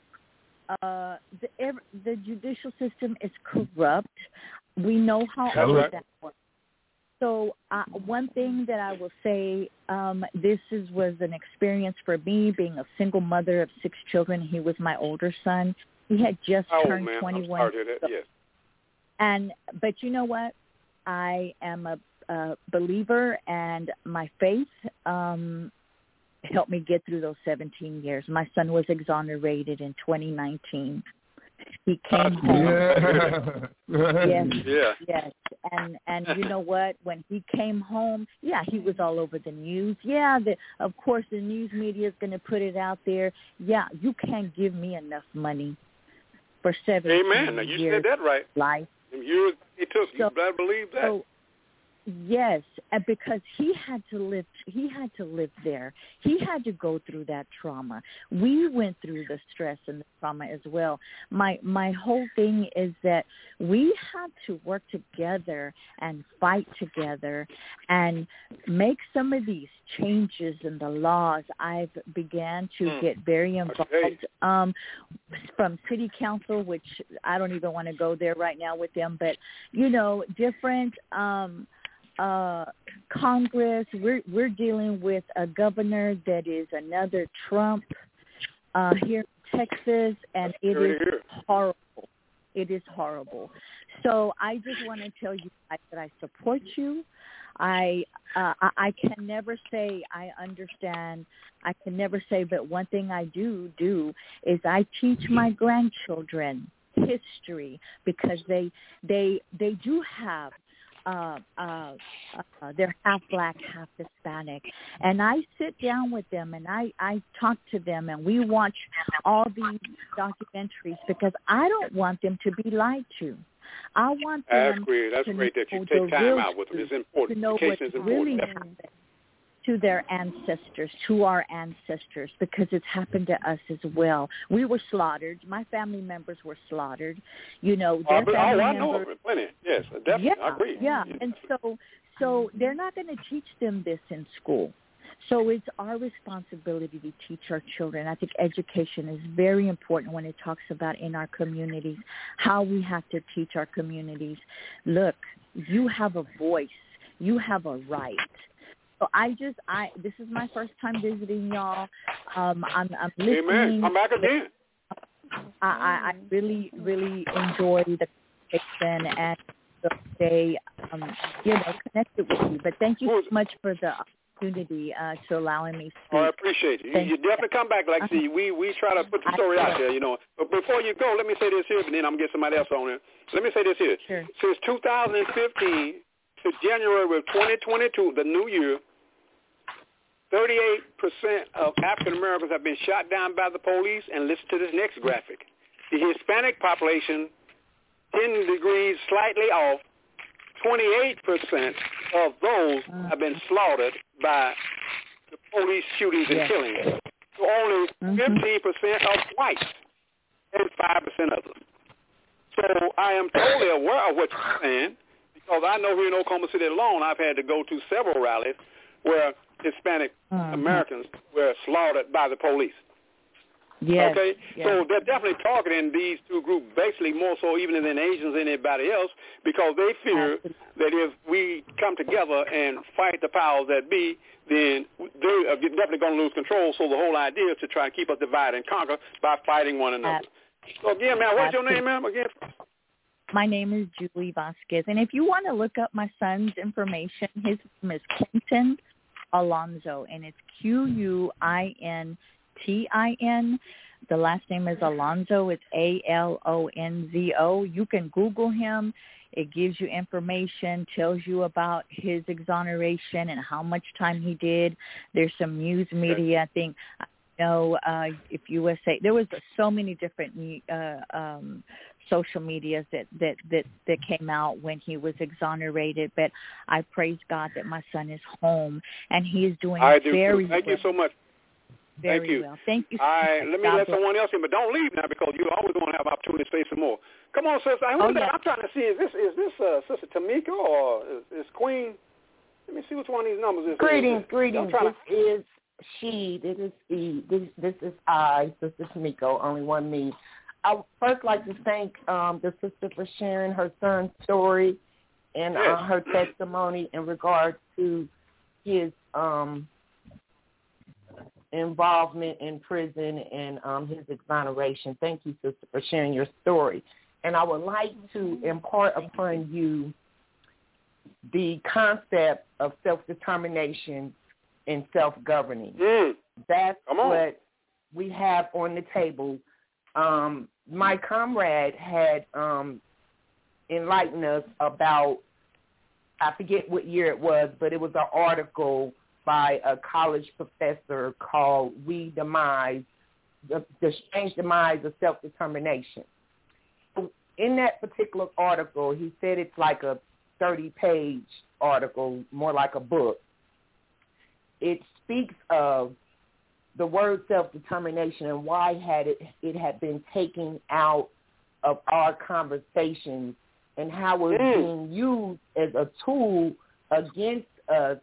The judicial system is corrupt. We know how all of that works. So one thing that I will say, was an experience for me, being a single mother of 6 children. He was my older son. He had just turned 21. I'm sorry to hear that. Yes. But you know what? I am a believer, and my faith helped me get through those 17 years. My son was exonerated in 2019. He came home. Yes. And you know what? When he came home, he was all over the news. Of course, the news media is going to put it out there. Yeah, you can't give me enough money for 17 Amen. Now, you years said that right. Life. You better believe that. Yes, because he had to live there. He had to go through that trauma. We went through the stress and the trauma as well. My whole thing is that we have to work together and fight together and make some of these changes in the laws. I've began to get very involved from city council, which I don't even want to go there right now with them, but different Congress. We're dealing with a governor that is another Trump here in Texas, and it is horrible. It is horrible. So I just want to tell you that I support you. I can never say I understand. I can never say, but one thing I do is I teach my grandchildren history, because they do have they're half black, half Hispanic, and I sit down with them and I talk to them, and we watch all these documentaries, because I don't want them to be lied to. I want them That's great that you take time out with them. It's important. To know what's really happened to their ancestors, to our ancestors, because it's happened to us as well. We were slaughtered. My family members were slaughtered. Their family I know of it plenty. Yes, definitely. Yeah, I agree. Yeah, and so they're not going to teach them this in school. So it's our responsibility to teach our children. I think education is very important when it talks about in our communities, how we have to teach our communities. Look, you have a voice. You have a right. So this is my first time visiting y'all. I'm listening. Amen. Come back again. I really, really enjoy the conversation and stay, connected with you. But thank you so much for the opportunity to allowing me to speak. I appreciate you. You definitely come back. Like, see, we try to put the story out there, But before you go, let me say this here, and then I'm going to get somebody else on here. Let me say this here. Sure. Since 2015 to January of 2022, the new year, 38% of African Americans have been shot down by the police. And listen to this next graphic. The Hispanic population, 10 degrees slightly off, 28% of those have been slaughtered by the police shootings and killings. So only 15% of whites and 5% others. So I am totally aware of what you're saying, because I know here in Oklahoma City alone, I've had to go to several rallies where Hispanic Americans were slaughtered by the police. Yes, okay? Yes. So they're definitely targeting these two groups, basically more so even than Asians than anybody else, because they fear that if we come together and fight the powers that be, then they are definitely going to lose control. So the whole idea is to try to keep us divide and conquer by fighting one another. So again, ma'am, what's your name, ma'am, again? My name is Julie Vasquez. And if you want to look up my son's information, his name is Quintin Alonzo, and it's Quintin. The last name is Alonzo. It's Alonzo. You can Google him. It gives you information, tells you about his exoneration and how much time he did. There's some news media. I think, if USA, there was so many different social medias that came out when he was exonerated. But I praise God that my son is home and he is doing very well. Thank you so much. Thank you. Well. Thank you. All right, let me let someone else in, but don't leave now, because you always want to have opportunity to say some more. Come on, sister. I'm trying to see, is this Sister Tamika or is Queen? Let me see which one of these numbers is. Greetings. This is she. This is I, Sister Tamiko. Only one me. I would first like to thank the sister for sharing her son's story and her testimony in regard to his involvement in prison and his exoneration. Thank you, sister, for sharing your story. And I would like to impart upon you the concept of self-determination and self-governing. That's what we have on the table. My comrade had enlightened us about, I forget what year it was, but it was an article by a college professor called The Strange Demise of Self-Determination. In that particular article, he said it's like a 30-page article, more like a book. It speaks of the word self-determination and why it had been taken out of our conversations and how it's being used as a tool against us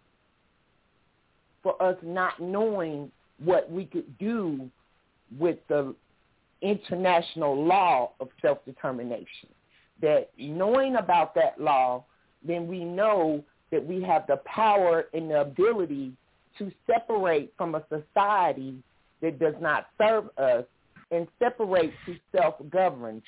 for us not knowing what we could do with the international law of self-determination. That knowing about that law, then we know that we have the power and the ability to separate from a society that does not serve us and separate to self-govern.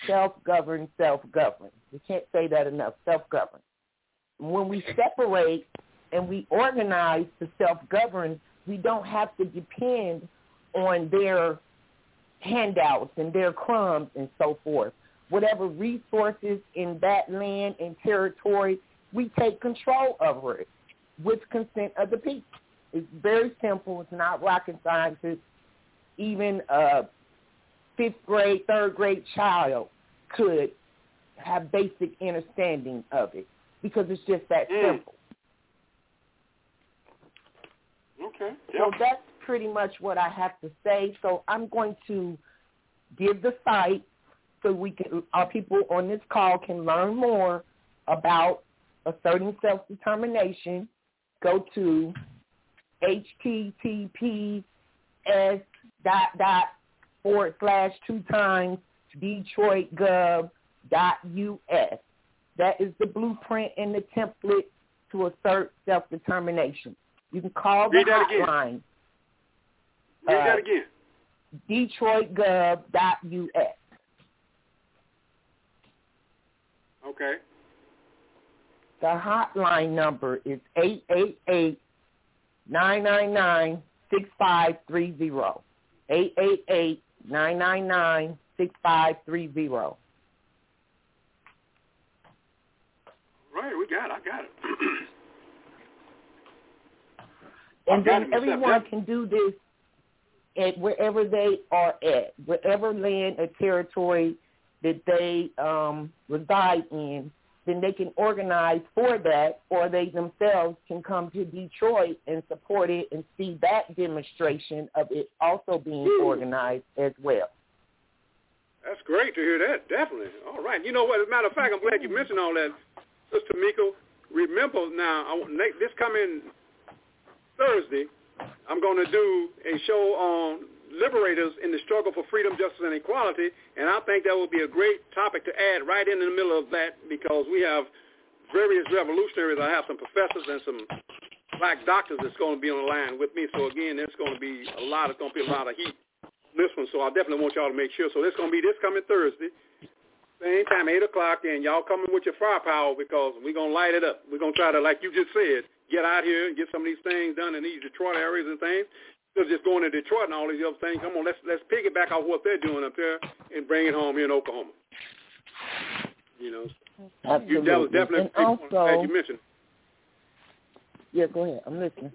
We can't say that enough, self-govern. When we separate and we organize to self-govern, we don't have to depend on their handouts and their crumbs and so forth. Whatever resources in that land and territory, we take control over it with consent of the people. It's very simple. It's not rocket science. Even a 5th grade, 3rd grade child could have basic understanding of it because it's just that simple. Okay. So that's pretty much what I have to say. So I'm going to give the site so our people on this call can learn more about asserting self-determination. Go to https://2x.detroitgov.us. That is the blueprint and the template to assert self-determination. You can call the hotline. Read that again. DetroitGov.us. Okay. The hotline number is 888-999-6530. 888-999-6530. Right, we got it. I got it. And then everyone can do this at wherever they are at, wherever land or territory that they reside in, then they can organize for that, or they themselves can come to Detroit and support it and see that demonstration of it also being organized as well. That's great to hear that, definitely. All right. You know what, as a matter of fact, I'm glad you mentioned all that, Sister Miko. Remember now, this coming Thursday, I'm going to do a show on liberators in the struggle for freedom, justice, and equality, and I think that would be a great topic to add right in the middle of that because we have various revolutionaries. I have some professors and some black doctors that's going to be on the line with me. So, again, there's going to be a lot of heat on this one, so I definitely want y'all to make sure. So it's going to be this coming Thursday, same time, 8 o'clock, and y'all coming with your firepower because we're going to light it up. We're going to try to, like you just said, get out here and get some of these things done in these Detroit areas and things. Instead of just going to Detroit and all these other things, come on, let's piggyback off what they're doing up there and bring it home here in Oklahoma. You know, absolutely. That was definitely and also, glad you mentioned. Yeah, go ahead. I'm listening.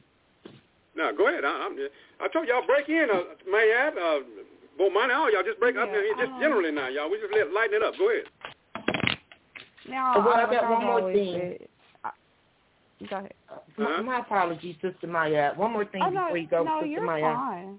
No, go ahead. I told y'all break in, Mayab, Bomani, all y'all just break up here. Just generally now, y'all. We just lighten it up. Go ahead. Now, I got one more thing. Go ahead. My apologies, Sister Maya. One more thing before you go, Sister you're Maya.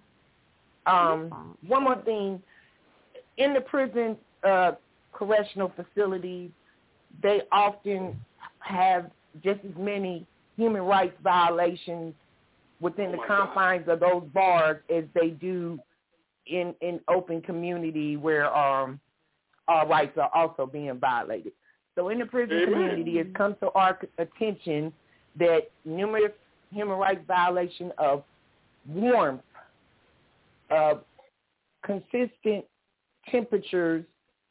Fine. One more thing. In the prison correctional facilities, they often have just as many human rights violations within the confines of those bars as they do in open community where our rights are also being violated. So in the prison community, it's come to our attention that numerous human rights violations of warmth, of consistent temperatures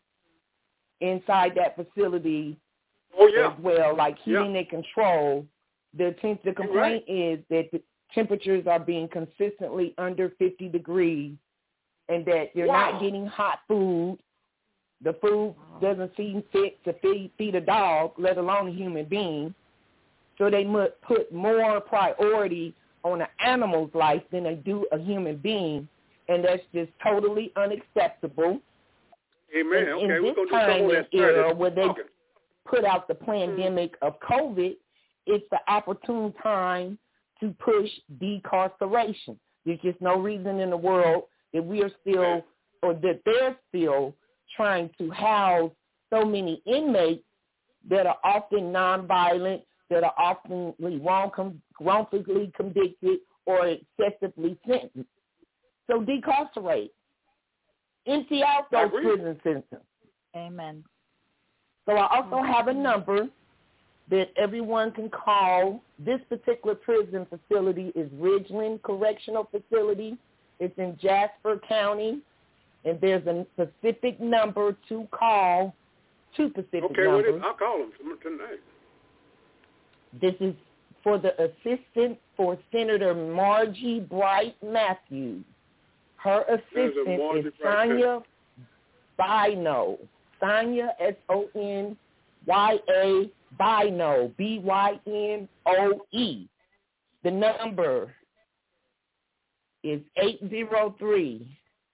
inside that facility as well, like heating and control. The complaint is that the temperatures are being consistently under 50 degrees and that you're not getting hot food. The food doesn't seem fit to feed a dog, let alone a human being. So they must put more priority on an animal's life than they do a human being, and that's just totally unacceptable. Amen. In this time and era where put out the pandemic of COVID, it's the opportune time to push decarceration. There's just no reason in the world that we are still, or that they're still trying to house so many inmates that are often nonviolent, that are often wrongfully convicted or excessively sentenced. So decarcerate. Empty out those prison systems. Amen. So I also have a number that everyone can call. This particular prison facility is Ridgeland Correctional Facility. It's in Jasper County, and there's a specific number to call, two specific numbers. I'll call them tonight. This is for the assistant for Senator Margie Bright Matthews. Her assistant is Sonia Bino. Sonia, S-O-N-Y-A, Bino, B-Y-N-O-E. The number is 803-212-6068.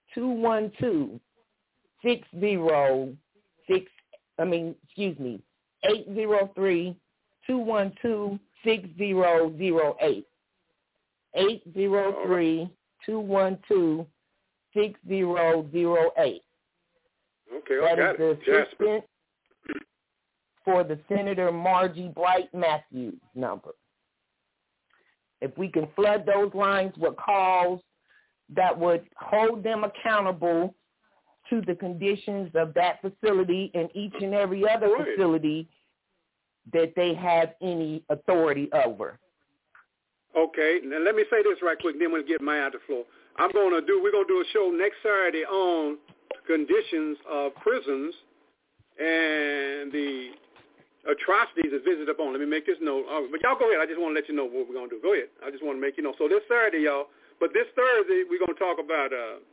803-212-6008. 803-212-6008. Okay, I got it. That is the assistant for the Senator Margie Bright Matthews number. If we can flood those lines with calls that would hold them accountable to the conditions of that facility and each and every other facility that they have any authority over. Okay, now let me say this right quick, then we'll get mine out the floor. We're going to do a show next Saturday on conditions of prisons and the atrocities that visit upon. Let me make this note. But y'all go ahead. I just want to let you know what we're going to do. Go ahead. I just want to make you know. So this Saturday, y'all, but this Thursday, we're going to talk about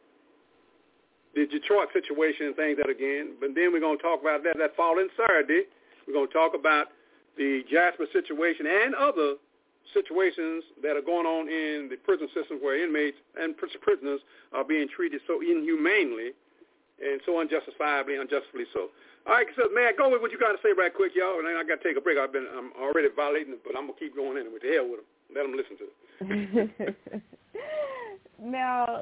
the Detroit situation and things that again. But then we're going to talk about that following Saturday. We're going to talk about the Jasper situation and other situations that are going on in the prison system where inmates and prisoners are being treated so inhumanely and so unjustifiably, unjustly so. All right, so man, go with what you got to say right quick, y'all, and then I got to take a break. I'm already violating it, but I'm gonna keep going anyway. To hell with them. Let them listen to it. Now,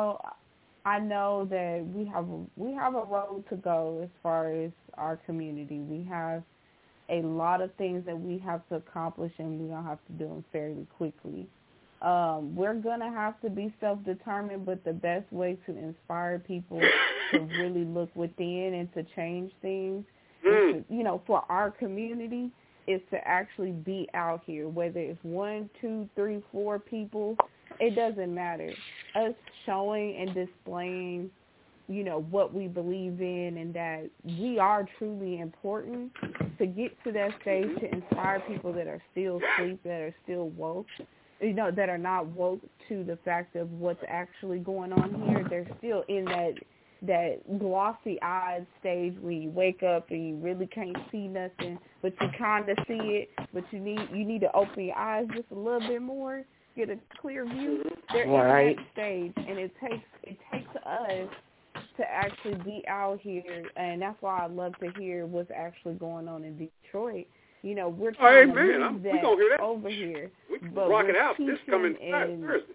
I know that we have a road to go as far as our community. We have a lot of things that we have to accomplish, and we're gonna have to do them fairly quickly. We're gonna have to be self-determined, but the best way to inspire people to really look within and to change things, is to, for our community, is to actually be out here. Whether it's 1, 2, 3, 4 people, it doesn't matter. Us showing and displaying, what we believe in, and that we are truly important, to get to that stage to inspire people that are still asleep, that are still woke, that are not woke to the fact of what's actually going on here. They're still in that glossy-eyed stage where you wake up and you really can't see nothing, but you kind of see it, but you need to open your eyes just a little bit more, get a clear view. They're in that stage, and it takes us to actually be out here, and that's why I love to hear what's actually going on in Detroit. We're trying to move that over here. We can rock it out this coming Thursday.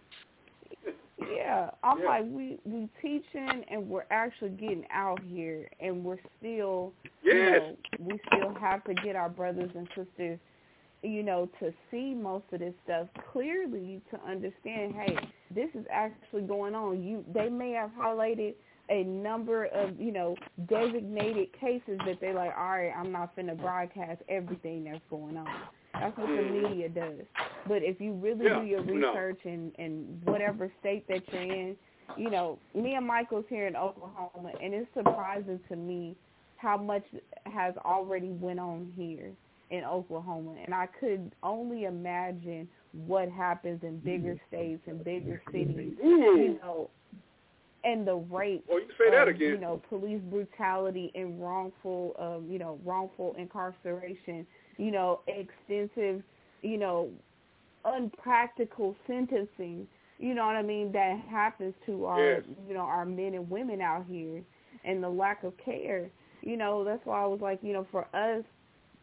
Yeah, I'm like, we teaching, and we're actually getting out here, and we're still, we still have to get our brothers and sisters, to see most of this stuff clearly, to understand, hey, this is actually going on. They may have highlighted a number of, designated cases that they're like, all right, I'm not finna broadcast everything that's going on. That's what the media does. But if you really do your research in whatever state that you're in, me and Michael's here in Oklahoma, and it's surprising to me how much has already went on here in Oklahoma. And I could only imagine what happens in bigger states and bigger cities, and the rate of, police brutality and wrongful incarceration, extensive, unpractical sentencing, what I mean, that happens to our, our men and women out here, and the lack of care. That's why I was like, for us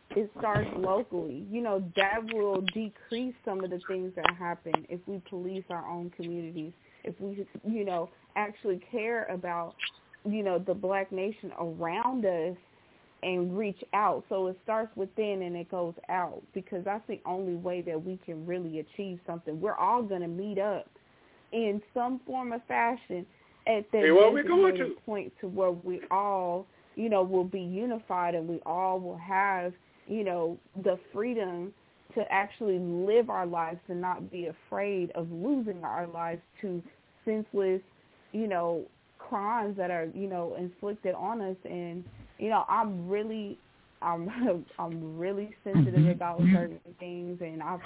it starts locally. That will decrease some of the things that happen if we police our own communities, if we, actually care about, the Black nation around us and reach out. So it starts within and it goes out, because that's the only way that we can really achieve something. We're all going to meet up in some form of fashion at that point to where we all, will be unified, and we all will have, the freedom to actually live our lives and not be afraid of losing our lives to senseless, crimes that are, inflicted on us. And, I'm really sensitive about certain things, and I've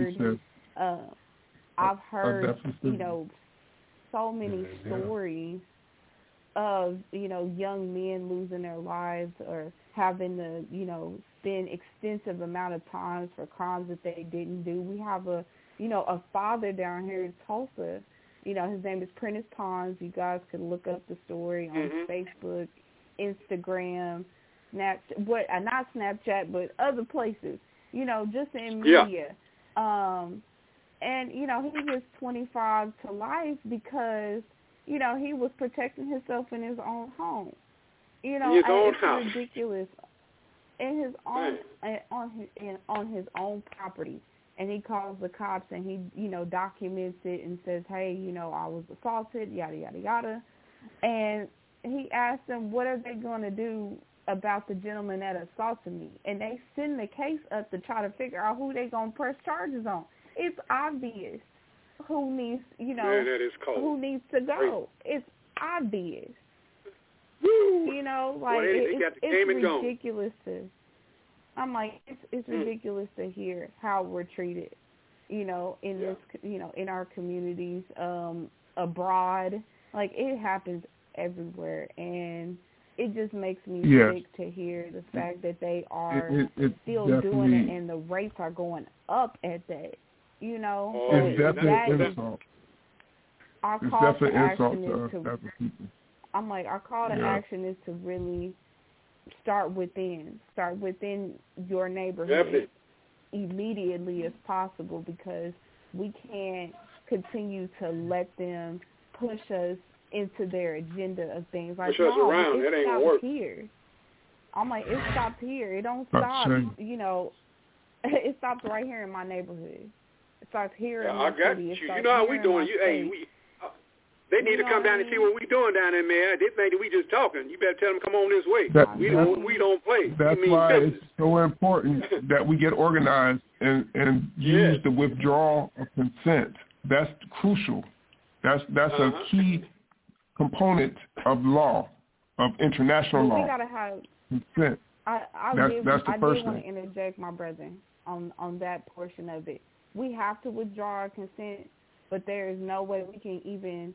heard, so many stories of, young men losing their lives or having to, spend extensive amount of times for crimes that they didn't do. We have a father down here in Tulsa. His name is Prentice Pons. You guys can look up the story on Facebook, Instagram, not Snapchat, but other places, just in media. And, he was 25 to life because, he was protecting himself in his own home. It's ridiculous. In his own, on his own property. And he calls the cops and he, documents it and says, hey, I was assaulted, yada, yada, yada. And he asked them, what are they going to do about the gentleman that assaulted me? And they send the case up to try to figure out who they going to press charges on. It's obvious who needs, who needs to go. It's obvious. It's ridiculous to. I'm like, it's ridiculous to hear how we're treated, in this, in our communities, abroad. Like, it happens everywhere, and it just makes me sick to hear the fact that they are still doing it, and the rates are going up at that. It's definitely an insult. Our call to action is to. I'm like, our call to action is to really start within your neighborhood immediately as possible, because we can't continue to let them push us into their agenda of things. Like, push us around. It ain't gonna work here. I'm like, it stops here. It don't stop. It stops right here in my neighborhood. It starts here in my city. You know how we doing. They need to come down and see what we doing down there, man. They think that we just talking. You better tell them come on this way. We don't play. That's why it's so important that we get organized and use the withdrawal of consent. That's crucial. That's a key component of law, of international law. We gotta have consent. I did want to interject, my brother, on that portion of it. We have to withdraw our consent, but there is no way we can even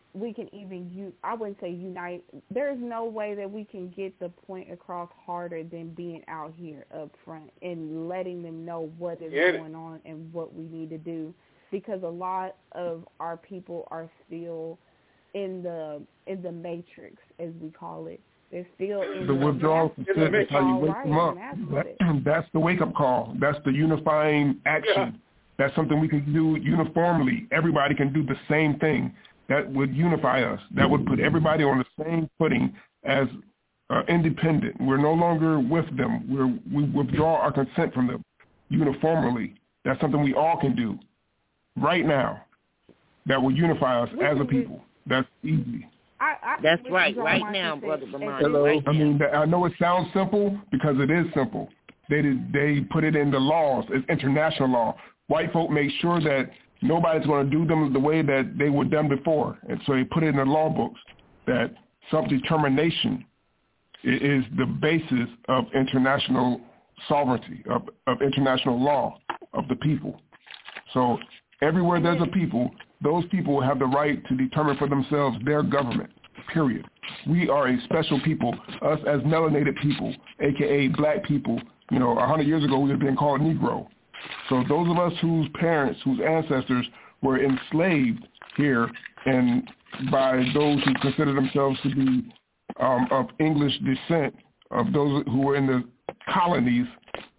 I wouldn't say unite. There is no way that we can get the point across harder than being out here up front and letting them know what is going on and what we need to do, because a lot of our people are still in the matrix, as we call it. They're still in the withdrawal consent is how you wake them up. That's the wake-up call. That's the unifying action. Yeah. That's something we can do uniformly. Everybody can do the same thing. That would unify us. That would put everybody on the same footing as independent. We're no longer with them. We withdraw our consent from them uniformly. That's something we all can do right now. That will unify us as a people. That's easy. That's right now, Brother Lamont. Hello. Right I mean, I know it sounds simple because it is simple. They put it in the laws. It's international law. White folk make sure that nobody's going to do them the way that they were done before. And so they put it in the law books that self-determination is the basis of international sovereignty, of international law of the people. So everywhere there's a people, those people have the right to determine for themselves their government, period. We are a special people, us as melanated people, a.k.a. black people. 100 years ago we were being called Negro. So those of us whose parents, whose ancestors were enslaved here and by those who consider themselves to be of English descent, of those who were in the colonies,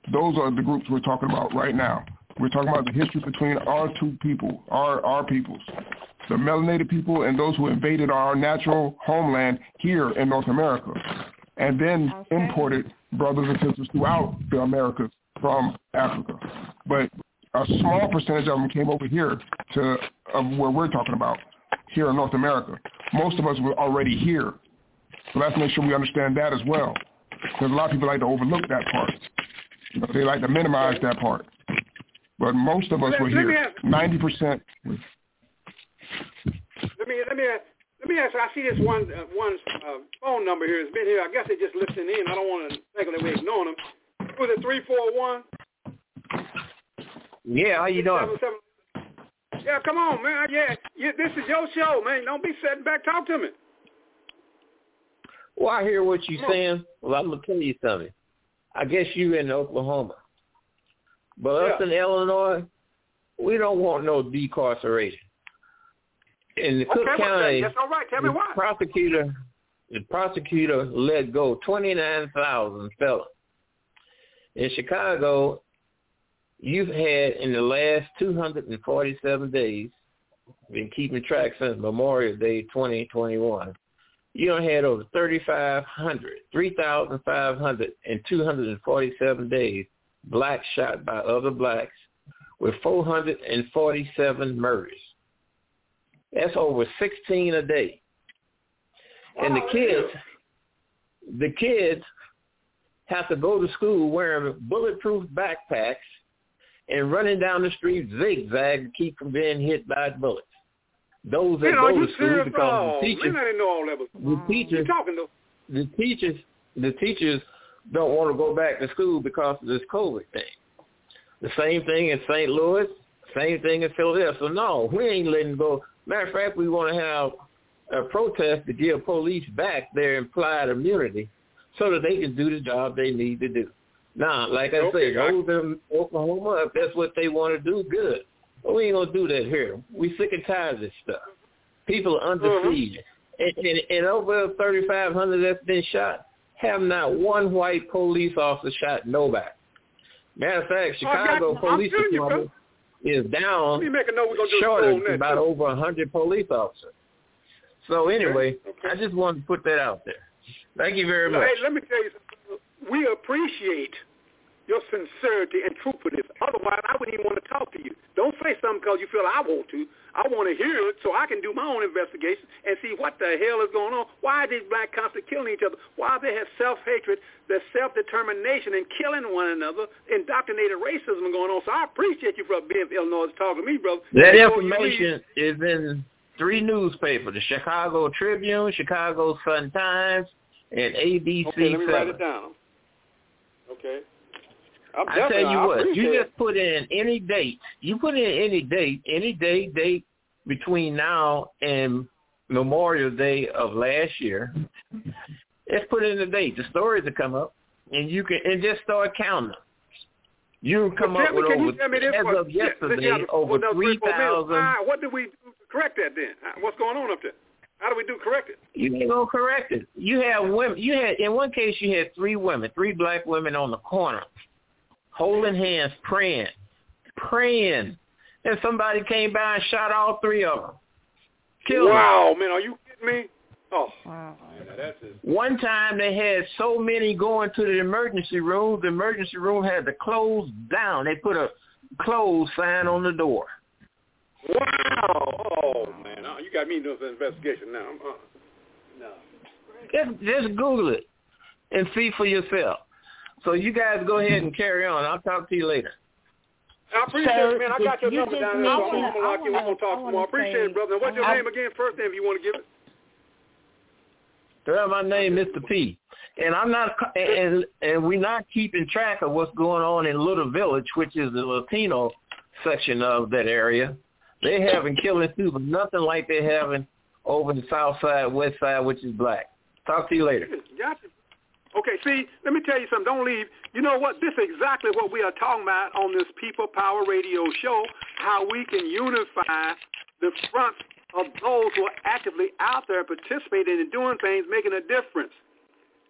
those are the groups we're talking about right now. We're talking about the history between our two people, our peoples, the melanated people and those who invaded our natural homeland here in North America, and then imported brothers and sisters throughout the Americas from Africa. But a small percentage of them came over here to where we're talking about, here in North America. Most of us were already here. So let's make sure we understand that as well. Because a lot of people like to overlook that part. They like to minimize that part. But most of us were here. 90%. Let me ask you. I see this one phone number here. It's been here. I guess they're just listening in. I don't want to think that we're ignoring them. Was it 341? Yeah, how you doing? Yeah, come on, man. Yeah, this is your show, man. Don't be sitting back. Talk to me. Well, I hear what you're saying. Well, I'm going to tell you something. I guess you in Oklahoma. But us in Illinois, we don't want no decarceration. In the Cook County, that's all right. Tell me why. The prosecutor let go 29,000 felons. In Chicago, you've had in the last 247 days, been keeping track since Memorial Day 2021, you done had over 3,500 in 247 days, blacks shot by other blacks, with 447 murders. That's over 16 a day. And the kids have to go to school wearing bulletproof backpacks and running down the street zigzag to keep from being hit by bullets. Those that go to school because the teachers don't want to go back to school because of this COVID thing. The same thing in St. Louis, same thing in Philadelphia. So no, we ain't letting go. Matter of fact, we want to have a protest to give police back their implied immunity so that they can do the job they need to do. Now, like I said, those in Oklahoma, if that's what they want to do, good. But we ain't going to do that here. We sick and tired of this stuff. People are under siege. And over 3,500 that's been shot, have not one white police officer shot nobody. Matter of fact, Chicago Police Department is down shorter to about over 100 police officers. So anyway, I just wanted to put that out there. Thank you very much. Hey, let me tell you something. We appreciate your sincerity and truthfulness. Otherwise, I wouldn't even want to talk to you. Don't say something because you feel I want to. I want to hear it so I can do my own investigation and see what the hell is going on. Why are these black constantly killing each other? Why they have self-hatred, their self-determination, and killing one another, indoctrinated racism going on. So I appreciate you for being from Illinois talking to me, brother. That information is in 3 newspapers, the Chicago Tribune, Chicago Sun-Times, and ABC7. Okay, let me write it down. Okay. I tell you what, you just put in any date. You put in any date between now and Memorial Day of last year. Let's put in the date. The stories will come up, and you can just start counting them. You can come up with over, as of yesterday, over 3,000. What do we do to correct that then? What's going on up there? How do we do correct it? You ain't gonna correct it. You have women. In one case, you had 3 women, 3 black women on the corner, holding hands, praying. And somebody came by and shot all 3 of them. Killed them. Man, are you kidding me? Oh, wow. That's it. One time they had so many going to the emergency room had to close down. They put a close sign on the door. Wow. Oh, man. You got me doing some investigation now. No. Just Google it and see for yourself. So you guys go ahead and carry on. I'll talk to you later. I appreciate it, man. I got your number down there. I'm going to lock you. We're going to talk some more. I appreciate it, brother. What's your name again? First name, if you want to give it. Well, my name is Mr. P. And I'm not, and we're not keeping track of what's going on in Little Village, which is the Latino section of that area. They haven't killing too, but nothing like they having over the south side, west side, which is black. Talk to you later. Gotcha. Okay, see, let me tell you something. Don't leave. You know what? This is exactly what we are talking about on this People Power Radio show, how we can unify the front of those who are actively out there participating and doing things, making a difference.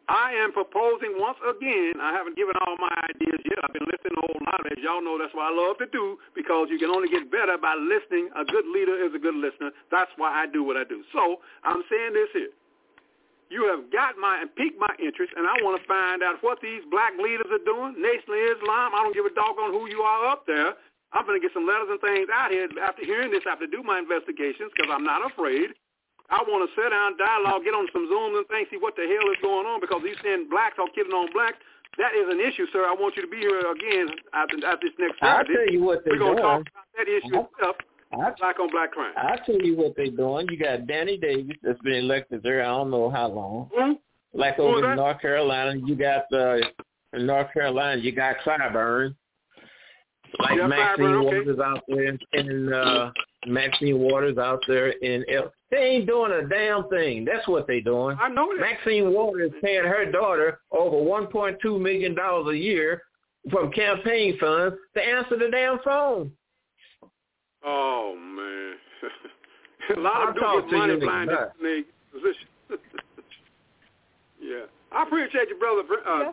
I am proposing once again, I haven't given all my ideas yet. I've been listening a whole lot. As y'all know, that's what I love to do, because you can only get better by listening. A good leader is a good listener. That's why I do what I do. So I'm saying this here. You have got piqued my interest, and I want to find out what these black leaders are doing. Nation of Islam, I don't give a doggone who you are up there. I'm going to get some letters and things out here after hearing this, after do my investigations, because I'm not afraid. I want to sit down, dialogue, get on some Zooms and things, see what the hell is going on, because these saying blacks are killing on blacks. That is an issue, sir. I want you to be here again after this next Saturday. I'll tell you what they're doing. We're going to talk about that issue itself, black on black crime. I'll tell you what they're doing. You got Danny Davis that's been elected there I don't know how long. Mm-hmm. Like over in North Carolina, you got in North Carolina, you got Clyburn. Like Maxine Waters out there in Maxine Waters out there in they ain't doing a damn thing. That's what they doing. I know that. Maxine Waters paying her daughter over $1.2 million a year from campaign funds to answer the damn phone. Oh man, a lot of people get money blind in the position. Yeah, I appreciate you, brother.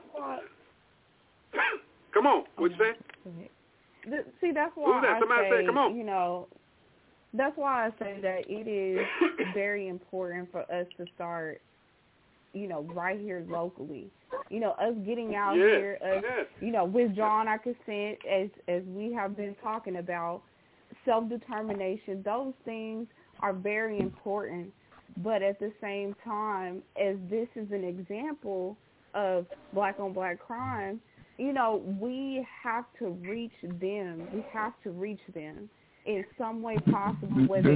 Come on, what you say? See, that's why I say, come on. You know, that's why I say that it is very important for us to start, you know, right here locally. You know, us getting out here, you know, withdrawing our consent, as we have been talking about, self-determination, those things are very important. But at the same time, as this is an example of black-on-black crime, you know, we have to reach them. We have to reach them in some way possible, whether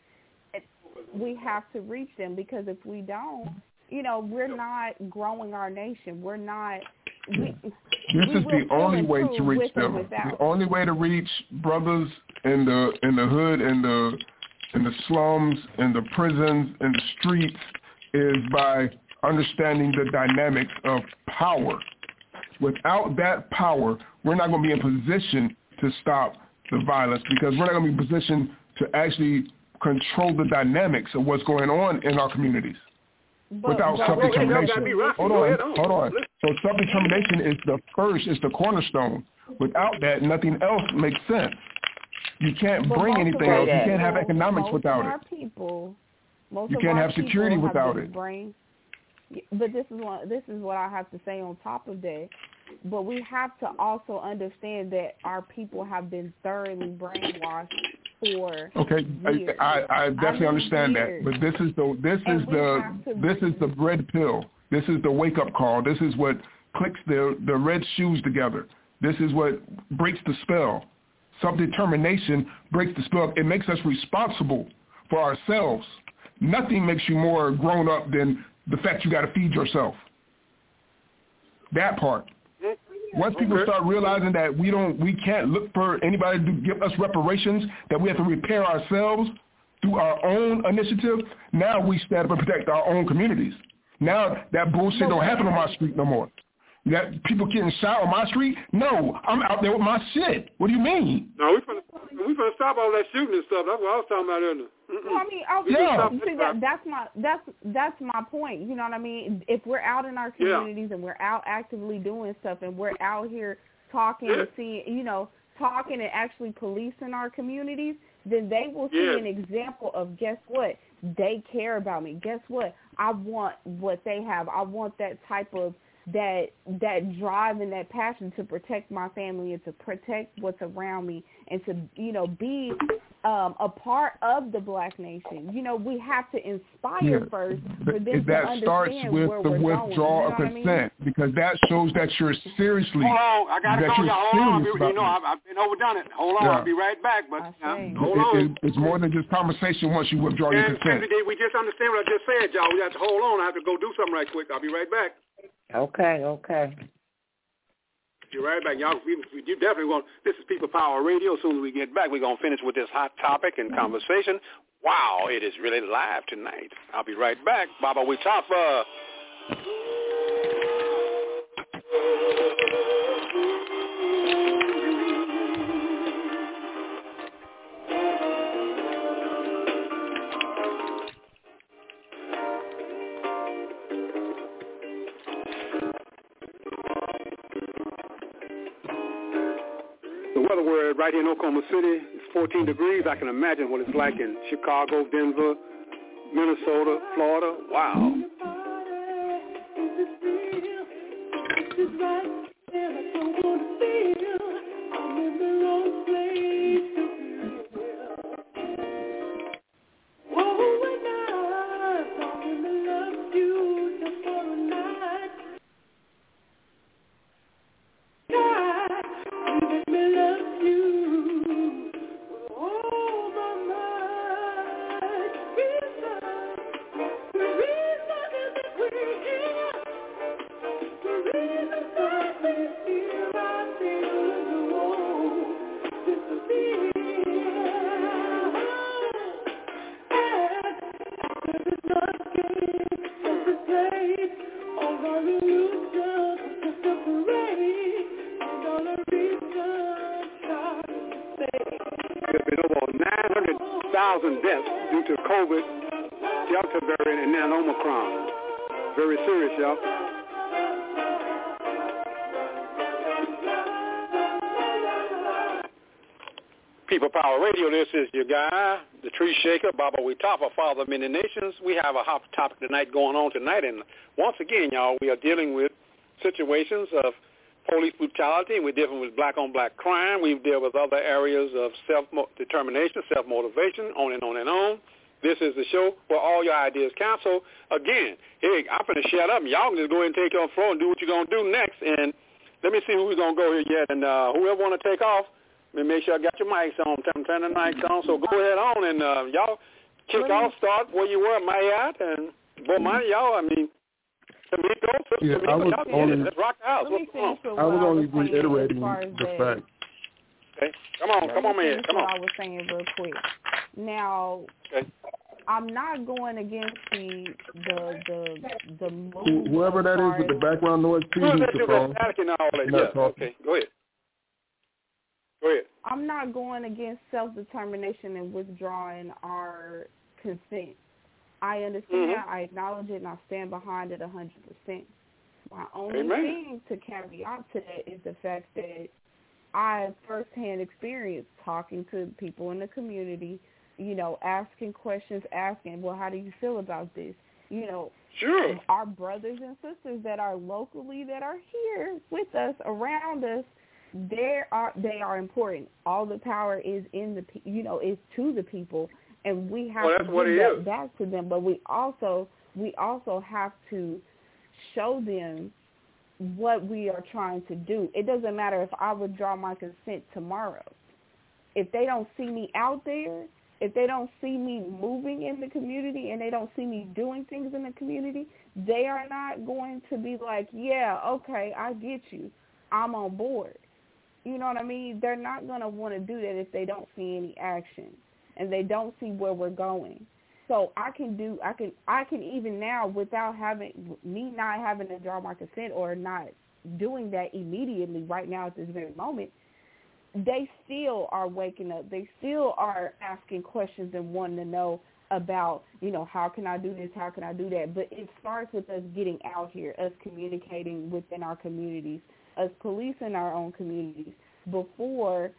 we have to reach them, because if we don't, you know, we're not growing our nation. We're not. This is the only way to reach them. The only way to reach brothers in the hood, in the slums, in the prisons, in the streets, is by understanding the dynamics of power. Without that power, we're not going to be in position to stop the violence, because we're not going to be in position to actually control the dynamics of what's going on in our communities. Without self-determination. Hold on. So self-determination is the cornerstone. Without that, nothing else makes sense. You can't bring anything else. You can't have economics without it. You can't have security without it. But this is what I have to say on top of that. But we have to also understand that our people have been thoroughly brainwashed for years. I definitely understand that. But this is the red pill. This is the wake up call. This is what clicks the red shoes together. This is what breaks the spell. Self-determination breaks the spell. It makes us responsible for ourselves. Nothing makes you more grown up than the fact you got to feed yourself. That part. Once people start realizing that we can't look for anybody to give us reparations, that we have to repair ourselves through our own initiative, now we stand up and protect our own communities. Now that bullshit don't happen on my street no more. You got people getting shot on my street? No, I'm out there with my shit. What do you mean? No, we finna stop all that shooting and stuff. That's what I was talking about earlier. Well, I mean, that's my point. You know what I mean? If we're out in our communities and we're out actively doing stuff and we're out here talking and seeing, you know, talking and actually policing our communities, then they will see an example of, guess what? They care about me. Guess what? I want what they have. I want that type of that drive and that passion to protect my family and to protect what's around me and to, you know, be a part of the black nation. You know, we have to inspire first for them to understand starts with where the we're withdrawal going, of consent, because that shows that you're seriously. Hold on, I gotta go, y'all. Hold on, you know I've been overdone it. Hold on, I'll be right back. But hold on, it's more than just conversation once you withdraw your consent. We just understand what I just said, y'all. We have to hold on. I have to go do something right quick. I'll be right back. Okay. You're right back, y'all. You definitely want. This is People Power Radio. As soon as we get back, we're gonna finish with this hot topic and conversation. Wow, it is really live tonight. I'll be right back. Baba Witafa. weather where right here in Oklahoma City, it's 14 degrees. I can imagine what it's like in Chicago, Denver, Minnesota, Florida. Wow. Deaths due to COVID, Delta variant, and now Omicron. Very serious, y'all. People Power Radio, this is your guy, the Tree Shaker, Baba Witafa, Father of Many Nations. We have a hot topic tonight going on tonight, and once again, y'all, we are dealing with situations of police brutality. We're dealing with black-on-black crime. We deal with other areas of self-determination, self-motivation, on and on and on. This is the show where all your ideas count. So, again, hey, I'm going to shut up, and y'all can just go ahead and take your floor and do what you're going to do next. And let me see who's going to go here yet. And whoever want to take off, make sure I got your mics on. Turn the mics on. So go ahead on, and y'all kick off, start where you were, Mayat, and y'all, I mean, yeah, I was only reiterating the fact. Okay. Come on, man. Come on. I was saying real quick. Now, okay. I'm not going against the move. Whoever that is with the background noise, please use the phone. Okay, go ahead. I'm not going against self-determination and withdrawing our consent. I understand that, I acknowledge it, and I stand behind it 100%. My only thing to caveat to that is the fact that I have firsthand experience talking to people in the community, you know, asking questions, well, how do you feel about this? You know, sure. Our brothers and sisters that are locally, that are here with us, around us, they are important. All the power is is to the people. And we have to give that back to them, but we also have to show them what we are trying to do. It doesn't matter if I withdraw my consent tomorrow. If they don't see me out there, if they don't see me moving in the community and they don't see me doing things in the community, they are not going to be like, yeah, okay, I get you. I'm on board. You know what I mean? They're not going to want to do that if they don't see any action and they don't see where we're going. So I can even now, without not having to draw my consent or not doing that immediately right now at this very moment, they still are waking up. They still are asking questions and wanting to know about, how can I do this, how can I do that? But it starts with us getting out here, us communicating within our communities, us policing our own communities before,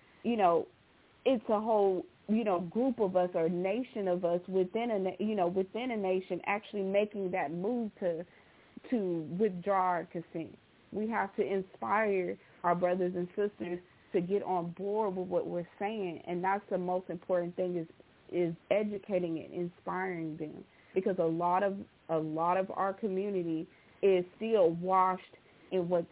it's a whole group of us or nation of us within a nation actually making that move to withdraw our consent. We have to inspire our brothers and sisters to get on board with what we're saying, and that's the most important thing is educating and inspiring them, because a lot of our community is still washed in what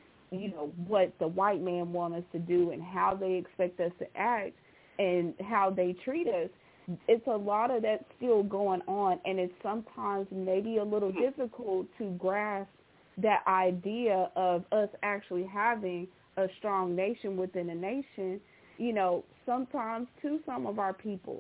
the white man wants us to do and how they expect us to act and how they treat us. It's a lot of that still going on, and it's sometimes maybe a little difficult to grasp that idea of us actually having a strong nation within a nation. Sometimes to some of our people,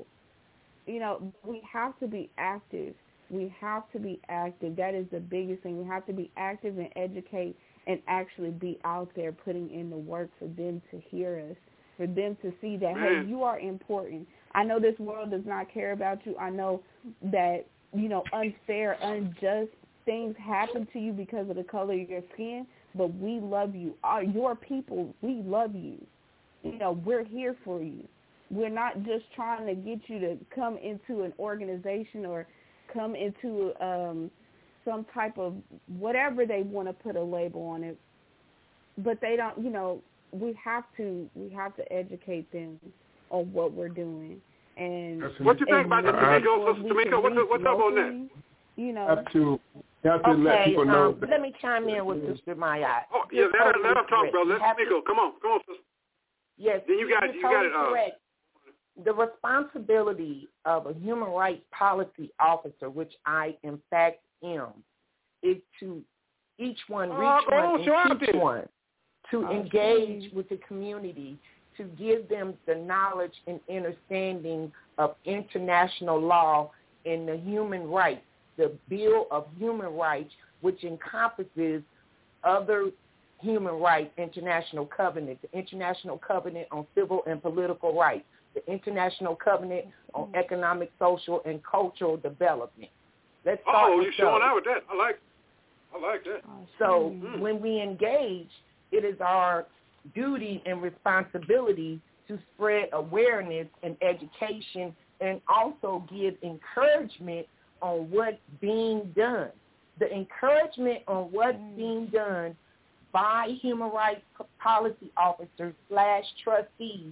we have to be active. We have to be active. That is the biggest thing. We have to be active and educate and actually be out there putting in the work for them to hear us, for them to see that, hey, you are important. I know this world does not care about you. I know that, unfair, unjust things happen to you because of the color of your skin, but we love you. Your people, we love you. we're here for you. We're not just trying to get you to come into an organization or come into some type of whatever they want to put a label on it. But they don't, we have to educate them on what we're doing. And what you think about that, Tamiko? Sister Tamiko, what's up on that? Have to let people know. Let me chime in with Sister Maya. Oh, yeah, let her talk, brother. Tamiko, come on, sister. Yes, then you got it. Correct. The responsibility of a human rights policy officer, which I in fact am, is to each one reach one and teach one, to engage with the community, to give them the knowledge and understanding of international law and the human rights, the Bill of Human Rights, which encompasses other human rights, international covenant, the International Covenant on Civil and Political Rights, the International Covenant on Economic, Social, and Cultural Development. Let's start with you're showing out with that. I like that. So when we engage, it is our duty and responsibility to spread awareness and education and also give encouragement on what's being done. The encouragement on what's being done by human rights policy officers / trustees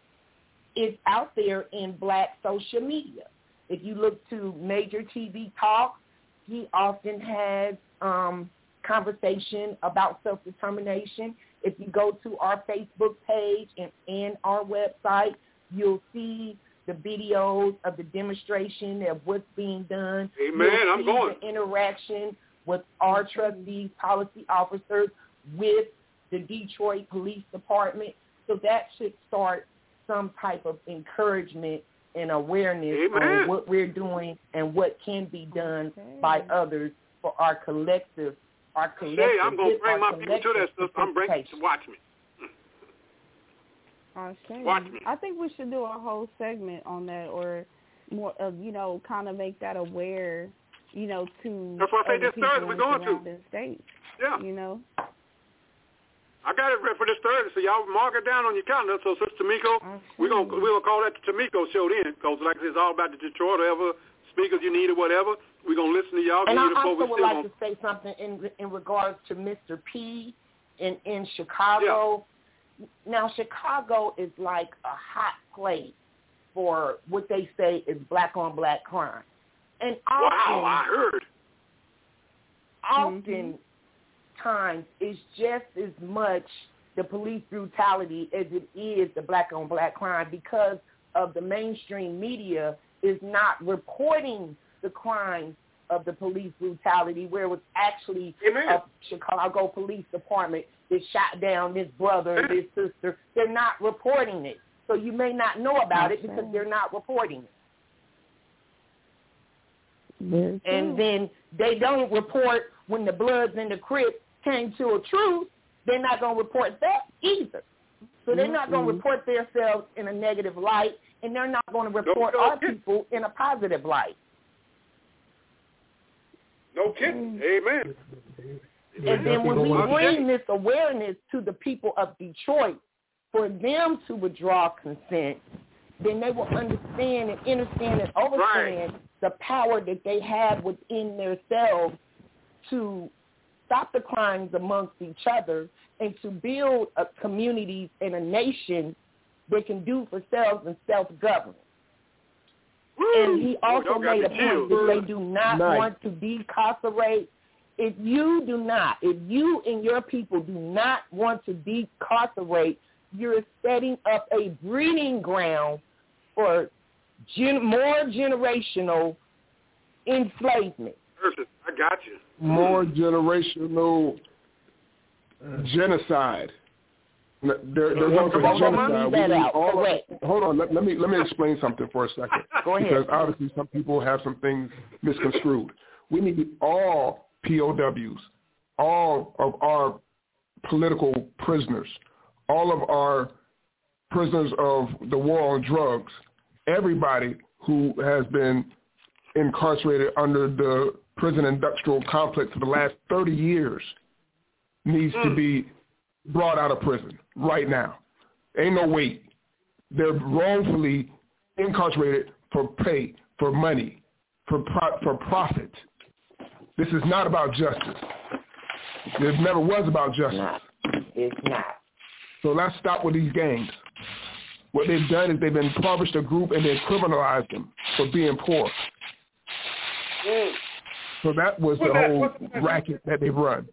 is out there in Black social media. If you look to Major TV Talk, he often has conversation about self-determination. If you go to our Facebook page and our website, you'll see the videos of the demonstration of what's being done. Amen. I'm going. The interaction with our trustees, policy officers, with the Detroit Police Department. So that should start some type of encouragement and awareness on what we're doing and what can be done by others for our collective. Hey, I'm going to bring my people to that stuff. I'm bringing to watch me. Watch me. I think we should do a whole segment on that, or more, kind of make that aware, to that's what I say this Thursday we're going to. The States, yeah. I got it ready for this Thursday, so y'all mark it down on your calendar. So, Sister Tamiko, we're gonna call that the Tamiko Show then, because like it's all about the Detroit, whatever speakers you need or whatever. We're gonna listen to y'all. And I also would like to say something in regards to Mr. P in Chicago. Yeah. Now, Chicago is like a hot place for what they say is black-on-black crime. And often, wow, I heard. Often times it's just as much the police brutality as it is the black-on-black crime, because of the mainstream media is not reporting the crimes of the police brutality, where it was actually a Chicago Police Department that shot down this brother and this sister. They're not reporting it. So you may not know about it because they're not reporting it. And then they don't report when the Bloods and the Crips came to a truce. They're not going to report that either. So they're not going to report themselves in a negative light, and they're not going to report our people in a positive light. No kidding. Amen. And then when we bring this awareness to the people of Detroit, for them to withdraw consent, then they will understand and understand the power that they have within themselves to stop the crimes amongst each other and to build a community and a nation that can do for selves and self-governance. And he also made a point that they do not want to decarcerate. If you and your people do not want to decarcerate, you're setting up a breeding ground for more generational enslavement. I got you. More generational genocide. They're going for genocide. Hold on. Let me explain something for a second. Go ahead. Because obviously some people have some things misconstrued. We need all POWs, all of our political prisoners, all of our prisoners of the war on drugs, everybody who has been incarcerated under the prison industrial complex for the last 30 years needs to be brought out of prison right now. Ain't no weight. They're wrongfully incarcerated for pay, for money, for profit. This is not about justice. It never was about justice. It's not. So let's stop with these gangs. What they've done is they've impoverished a group and they've criminalized them for being poor. So that was the whole racket that they've run.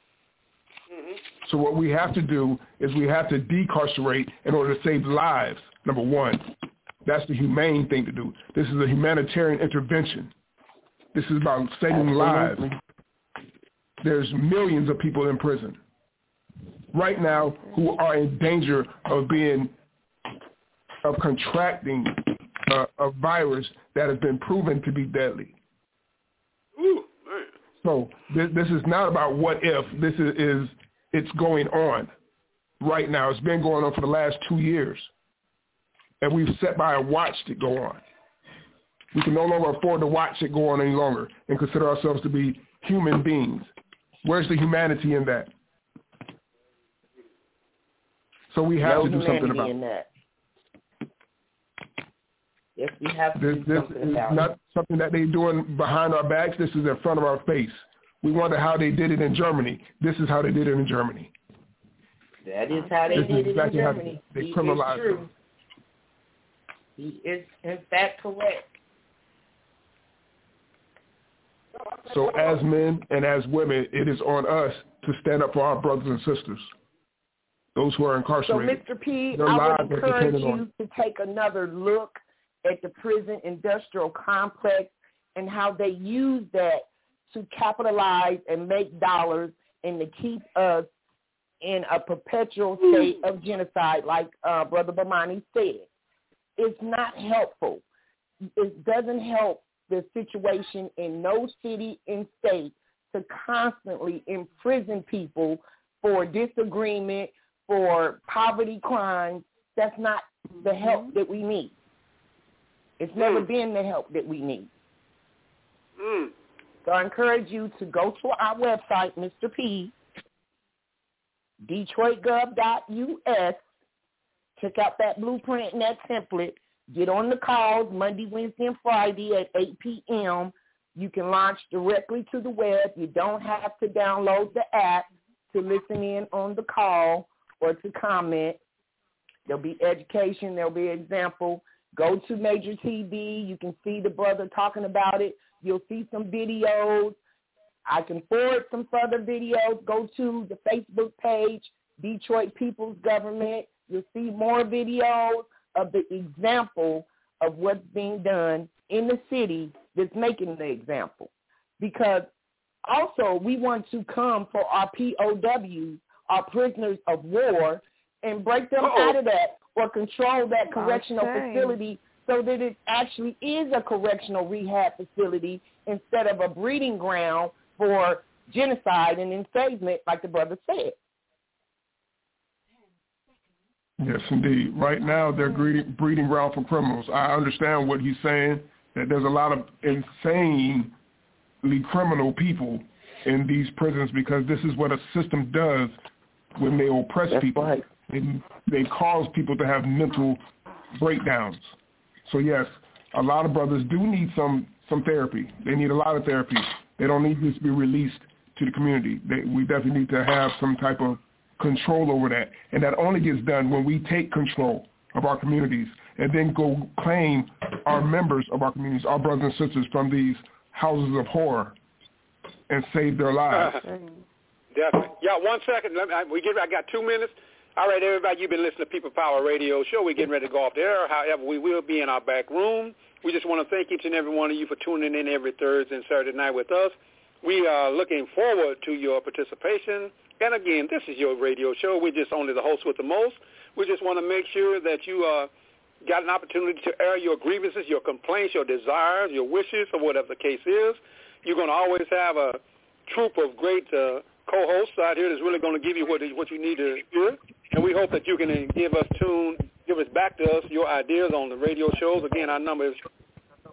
So what we have to do is we have to decarcerate in order to save lives, number one. That's the humane thing to do. This is a humanitarian intervention. This is about saving lives. There's millions of people in prison right now who are in danger of contracting a virus that has been proven to be deadly. Ooh, man. So this is not about what if. This is it's going on right now. It's been going on for the last 2 years. And we've sat by and watched it go on. We can no longer afford to watch it go on any longer and consider ourselves to be human beings. Where's the humanity in that? So we have to do something about it. Yes, we have to do something about it. This is not something that they're doing behind our backs. This is in front of our face. We wonder how they did it in Germany. This is how they did it in Germany. That is how they did it in Germany. They criminalized them. He is, in fact, correct. So as men and as women, it is on us to stand up for our brothers and sisters, those who are incarcerated. So, Mr. P, I would encourage you to take another look at the prison industrial complex and how they use that to capitalize and make dollars and to keep us in a perpetual state of genocide, like Brother Bomani said. It's not helpful. It doesn't help the situation in no city and state to constantly imprison people for disagreement, for poverty crimes. That's not the help that we need. It's never been the help that we need. So I encourage you to go to our website, Mr. P, DetroitGov.us. Check out that blueprint and that template. Get on the calls Monday, Wednesday, and Friday at 8 p.m. You can launch directly to the web. You don't have to download the app to listen in on the call or to comment. There'll be education. There'll be example. Go to Major TV. You can see the brother talking about it. You'll see some videos. I can forward some further videos. Go to the Facebook page, Detroit People's Government. You'll see more videos of the example of what's being done in the city that's making the example. Because also we want to come for our POWs, our prisoners of war, and break them out of that or control that correctional facility so that it actually is a correctional rehab facility instead of a breeding ground for genocide and enslavement, like the brother said. Yes, indeed. Right now, they're breeding ground for criminals. I understand what he's saying, that there's a lot of insanely criminal people in these prisons because this is what a system does when they oppress people. Right. They cause people to have mental breakdowns. So, yes, a lot of brothers do need some therapy. They need a lot of therapy. They don't need this to be released to the community. We definitely need to have some type of control over that. And that only gets done when we take control of our communities and then go claim our members of our communities, our brothers and sisters from these houses of horror and save their lives. Definitely. Yeah, 1 second. I got 2 minutes. All right, everybody, you've been listening to People Power Radio Show. We're getting ready to go off the air. However, we will be in our back room. We just want to thank each and every one of you for tuning in every Thursday and Saturday night with us. We are looking forward to your participation. And again, this is your radio show. We're just only the host with the most. We just want to make sure that you got an opportunity to air your grievances, your complaints, your desires, your wishes, or whatever the case is. You're going to always have a troop of great co-hosts out here that's really going to give you what you need to hear. And we hope that you can give us back to us your ideas on the radio shows. Again, our number is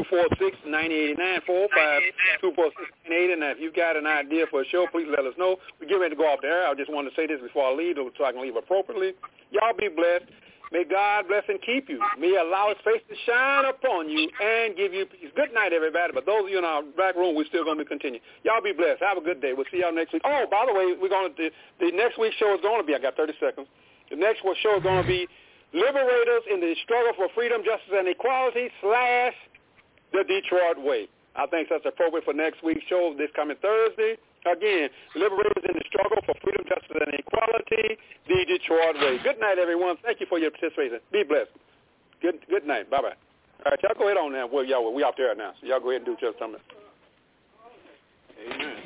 246-9089, 405-246-9089. If you've got an idea for a show, please let us know. We're getting ready to go off the air. I just wanted to say this before I leave so I can leave appropriately. Y'all be blessed. May God bless and keep you. May He allow His face to shine upon you and give you peace. Good night, everybody. But those of you in our back room, we're still going to continue. Y'all be blessed. Have a good day. We'll see y'all next week. Oh, by the way, the next week's show is going to be, I got 30 seconds. The next show is going to be Liberators in the Struggle for Freedom, Justice, and Equality / The Detroit Way. I think that's appropriate for next week's show this coming Thursday. Again, Liberators in the Struggle for Freedom, Justice, and Equality, The Detroit Way. Good night, everyone. Thank you for your participation. Be blessed. Good night. Bye-bye. All right, y'all go ahead on now. Well, y'all, we out there now, so y'all go ahead and do just something. Amen.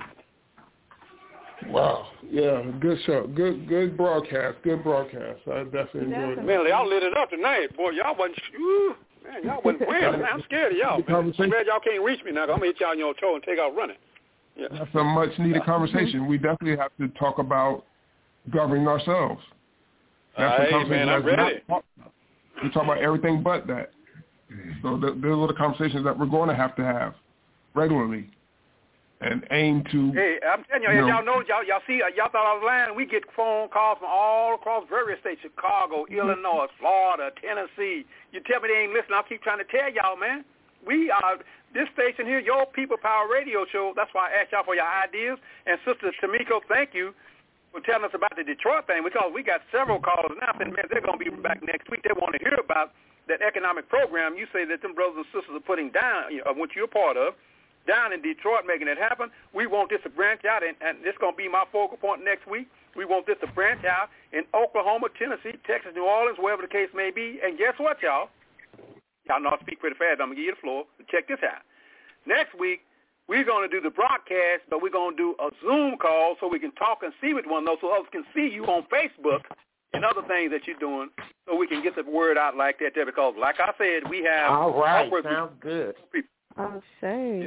Wow. Yeah, good show. Good broadcast. Good broadcast. I definitely enjoyed it. Man, y'all lit it up tonight. Boy, y'all wasn't... Man, y'all wasn't playing. I'm scared of y'all, man. I'm glad y'all can't reach me now. I'm going to hit y'all on your toe and take off running. Yeah. That's a much-needed conversation. We definitely have to talk about governing ourselves. That's a conversation I'm ready. We talk about everything but that. So those are the conversations that we're going to have regularly and aim to... Hey, I'm telling you, y'all know, y'all see, y'all thought I was lying. We get phone calls from all across various states, Chicago, Illinois, Florida, Tennessee. You tell me they ain't listening, I'll keep trying to tell y'all, man. We are... This station here, your People Power Radio Show, that's why I asked y'all for your ideas. And Sister Tamiko, thank you for telling us about the Detroit thing, because we got several callers now saying, man, they're going to be back next week. They want to hear about that economic program you say that them brothers and sisters are putting down, which you're part of, down in Detroit, making it happen. We want this to branch out, and this is going to be my focal point next week. We want this to branch out in Oklahoma, Tennessee, Texas, New Orleans, wherever the case may be. And guess what, y'all? Y'all know I speak pretty fast. I'm going to give you the floor. Check this out. Next week, we're going to do the broadcast, but we're going to do a Zoom call so we can talk and see with one another, so others can see you on Facebook and other things that you're doing, so we can get the word out like that there. Because, like I said, we have... All right, sounds good. I'll say.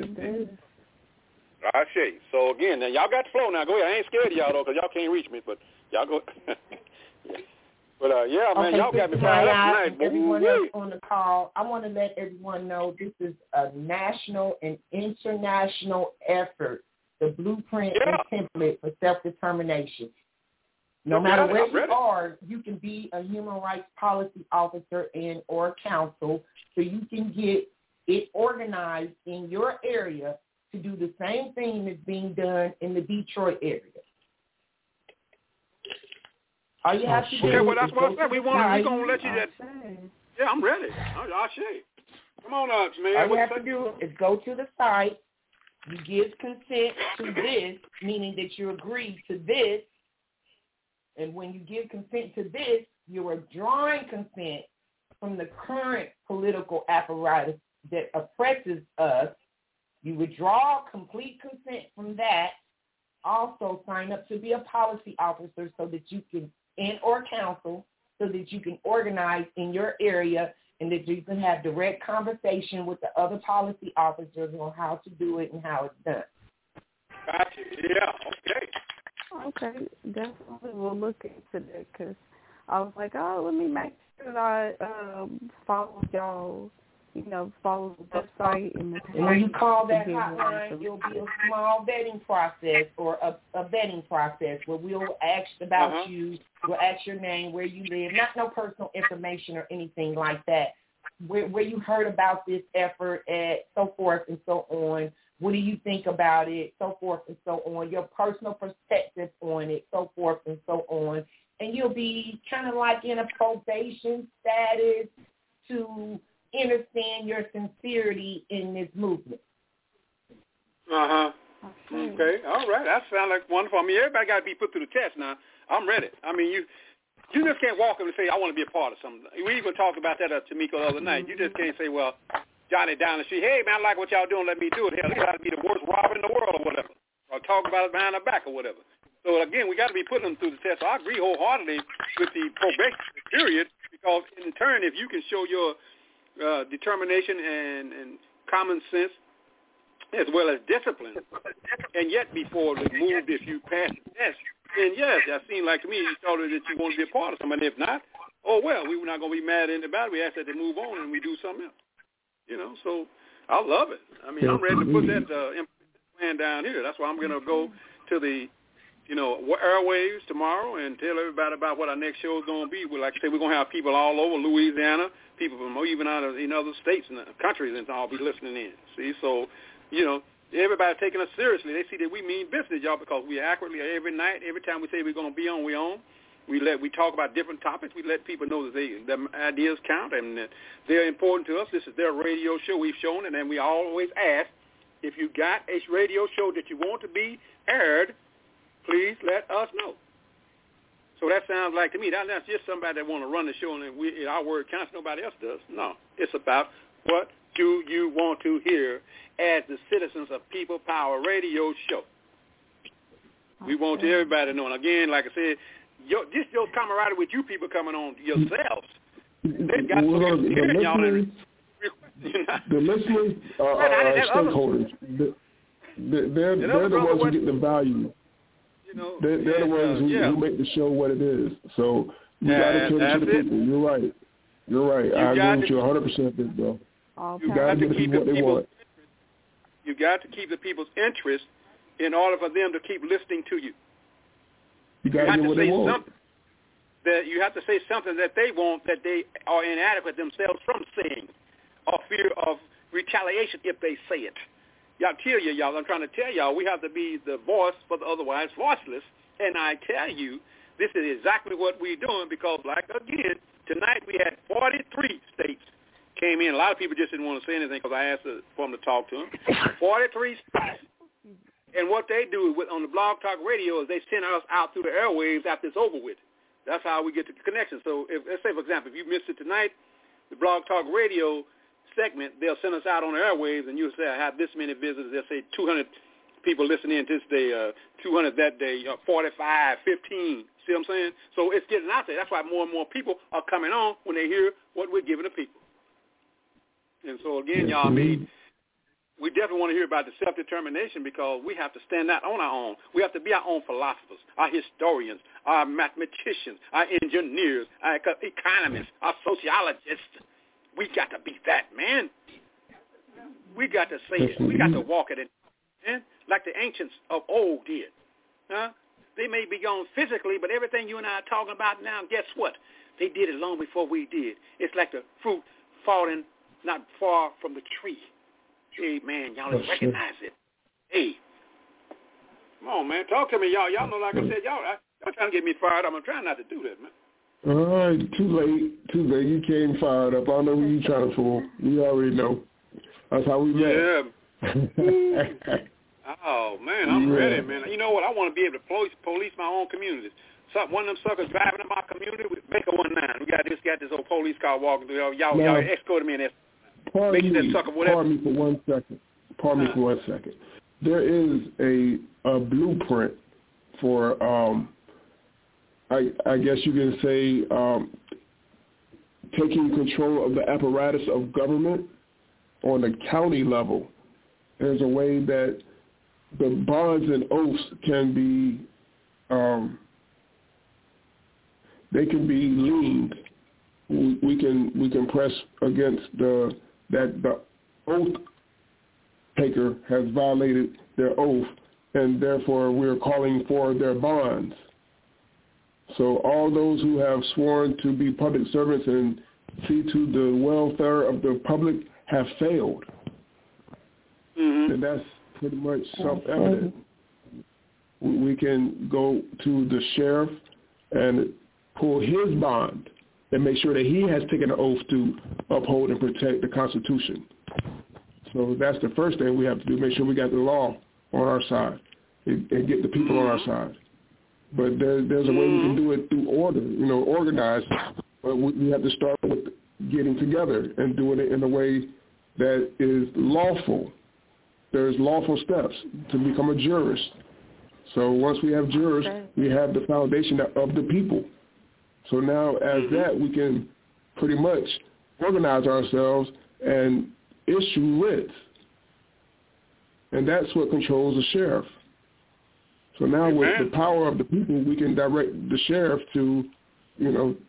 I'll say. So, again, now y'all got the flow now. Go ahead. I ain't scared of y'all, though, because y'all can't reach me, but y'all go... But, yeah, man, y'all got me fired up tonight. Everyone else on the call, I want to let everyone know this is a national and international effort, the blueprint and template for self-determination. No matter where you are, you can be a human rights policy officer and or counsel, so you can get it organized in your area to do the same thing that's being done in the Detroit area. All you have to do well, that's what I said. We're going to let you that. Yeah, I'm ready. I'll say. Come on up, man. All you have to do is go to the site. You give consent to this, meaning that you agree to this. And when you give consent to this, you're withdrawing consent from the current political apparatus that oppresses us. You withdraw complete consent from that. Also sign up to be a policy officer so that you can and or counsel, so that you can organize in your area and that you can have direct conversation with the other policy officers on how to do it and how it's done. Gotcha. Yeah. Okay. Definitely we'll look into that, because I was like, let me make sure that I follow y'all, follow the website. And when you call that hotline, it'll be a small vetting process or a vetting process where we'll ask about you. We'll ask your name, where you live, not no personal information or anything like that. Where you heard about this effort at, so forth and so on. What do you think about it, so forth and so on. Your personal perspective on it, so forth and so on. And you'll be kind of like in a probation status to understand your sincerity in this movement. Okay. All right. That sounds like wonderful. I mean, everybody got to be put through the test now. I'm ready. I mean, you just can't walk up and say, I want to be a part of something. We even talked about that at Tamiko the other night. You just can't say, well, Johnny down the street, hey, man, I like what y'all doing. Let me do it. Hell, you got to be the worst robber in the world or whatever, or talk about it behind their back or whatever. So, again, we got to be putting them through the test. So I agree wholeheartedly with the probation period, because in turn, if you can show your determination and common sense as well as discipline, and yet before removed if you pass the test, then yes, that seemed like to me you thought that you want to be a part of something. If not, oh well, we were not going to be mad about it. We asked that to move on and we do something else. So I love it. I mean, I'm ready to put that plan down here. That's why I'm going to go to the, airwaves tomorrow and tell everybody about what our next show is going to be. Like I say, we're going to have people all over Louisiana, people from even out of other states and countries, and all be listening in. See, so everybody taking us seriously. They see that we mean business, y'all, because we accurately every night, every time we say we're going to be on, we're on. We talk about different topics. We let people know that their ideas count and that they're important to us. This is their radio show we've shown, and then we always ask, if you got a radio show that you want to be aired, please let us know. So that sounds like to me, that's just somebody that want to run the show and our word counts, nobody else does. No, it's about what do you want to hear as the citizens of People Power Radio show. We want everybody to know. And again, like I said, your camaraderie with you people coming on yourselves. They've got to hear y'all. The listeners are stakeholders. They're the ones who get the value. They're the ones who make the show what it is. So you got to tell to the people. You're right. I agree with you 100%, Big Bro. You got to give the people what they want. You got to keep the people's interest in order for them to keep listening to you. You got to get what they want. You have to say something that they want that they are inadequate themselves from saying, or fear of retaliation if they say it. I'm trying to tell y'all, we have to be the voice for the otherwise voiceless. And I tell you, this is exactly what we're doing because, again, tonight we had 43 states came in. A lot of people just didn't want to say anything because I asked for them to talk to them. 43 states. And what they do on the Blog Talk Radio is they send us out through the airwaves after it's over with. That's how we get the connection. So let's say, for example, if you missed it tonight, the Blog Talk Radio segment, they'll send us out on the airwaves, and you'll say, I have this many visitors. They'll say 200 people listening in this day, 200 that day, 45, 15. See what I'm saying? So it's getting out there. That's why more and more people are coming on when they hear what we're giving the people. And so, again, y'all, we definitely want to hear about the self-determination because we have to stand out on our own. We have to be our own philosophers, our historians, our mathematicians, our engineers, our economists, our sociologists. We got to be that, man. We got to say it. We got to walk it in, man, like the ancients of old did. They may be gone physically, but everything you and I are talking about now, guess what? They did it long before we did. It's like the fruit falling not far from the tree. Hey, man, y'all recognize it. Hey. Come on, man. Talk to me, y'all. Y'all know, like I said, y'all trying to get me fired up. I'm trying not to do that, man. All right, too late. You came fired up. I know who you trying to fool. You already know. That's how we met. Yeah. Oh, man, I'm ready, man. You know what? I want to be able to police my own communities. One of them suckers driving in my community with Baker 19. We got this old police car walking through. Y'all escorted me in there. Pardon me for 1 second. There is a blueprint for I guess you can say taking control of the apparatus of government on the county level. There's a way that the bonds and oaths can be they can be leaned. We can press against that the oath taker has violated their oath, and therefore we're calling for their bonds. So all those who have sworn to be public servants and see to the welfare of the public have failed. Mm-hmm. And that's pretty much self-evident. We can go to the sheriff and pull his bond and make sure that he has taken an oath to uphold and protect the Constitution. So that's the first thing we have to do, make sure we got the law on our side and get the people on our side. But there's a way we can do it through order, organized. But we have to start with getting together and doing it in a way that is lawful. There's lawful steps to become a jurist. So once we have jurors, we have the foundation of the people. So now as that, we can pretty much organize ourselves and issue writs. And that's what controls the sheriff. So now with the power of the people, we can direct the sheriff to,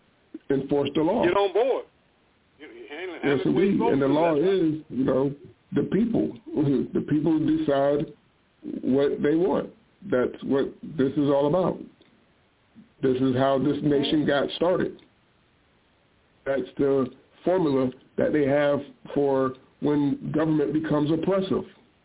enforce the law. Get on board. Yes, indeed. And the law is, the people. The people decide what they want. That's what this is all about. This is how this nation got started. That's the formula that they have for when government becomes oppressive.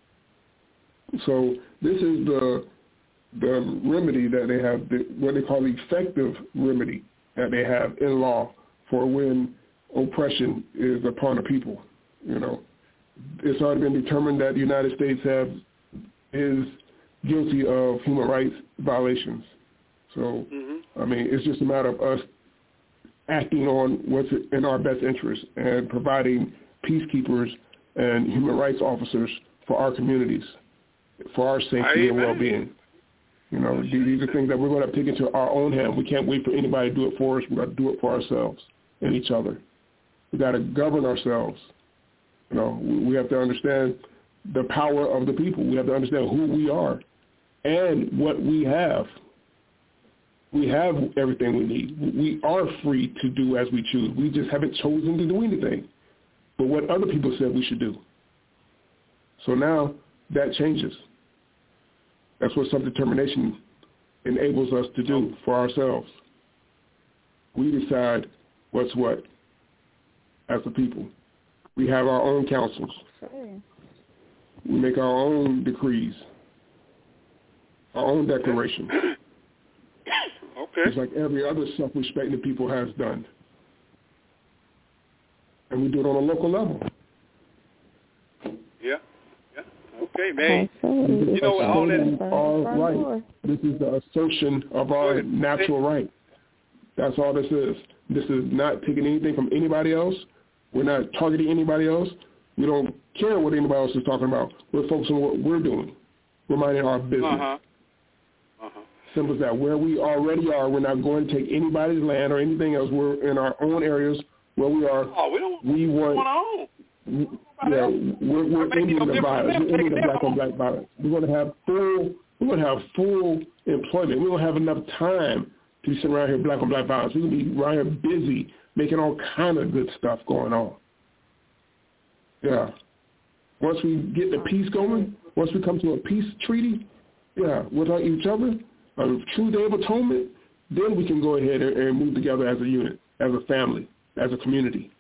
So this is the remedy that they have, what they call the effective remedy that they have in law for when oppression is upon a people. It's already been determined that the United States is guilty of human rights violations. So, I mean, it's just a matter of us acting on what's in our best interest and providing peacekeepers and human rights officers for our communities, for our safety and well-being. These are things that we're going to have to take into our own hand. We can't wait for anybody to do it for us. We've got to do it for ourselves and each other. We've got to govern ourselves. We have to understand the power of the people. We have to understand who we are and what we have. We have everything we need. We are free to do as we choose. We just haven't chosen to do anything but what other people said we should do. So now that changes. That's what self-determination enables us to do for ourselves. We decide what's what as a people. We have our own councils. We make our own decrees, our own declaration. Okay. It's like every other self-respecting people has done. And we do it on a local level. Yeah. Okay, man. All that our right. This is the assertion of our natural right. That's all this is. This is not taking anything from anybody else. We're not targeting anybody else. We don't care what anybody else is talking about. We're focusing on what we're doing. We're minding our business. Simple as that. Where we already are, we're not going to take anybody's land or anything else. We're in our own areas where we are. We want. We're ending the violence. We're ending the black on black violence. We're going to have full employment. We don't have enough time to be sitting around here black on black violence. We're going to be around here busy making all kind of good stuff going on. Yeah. Once we get the peace going, once we come to a peace treaty, with each other, a true day of atonement, then we can go ahead and move together as a unit, as a family, as a community.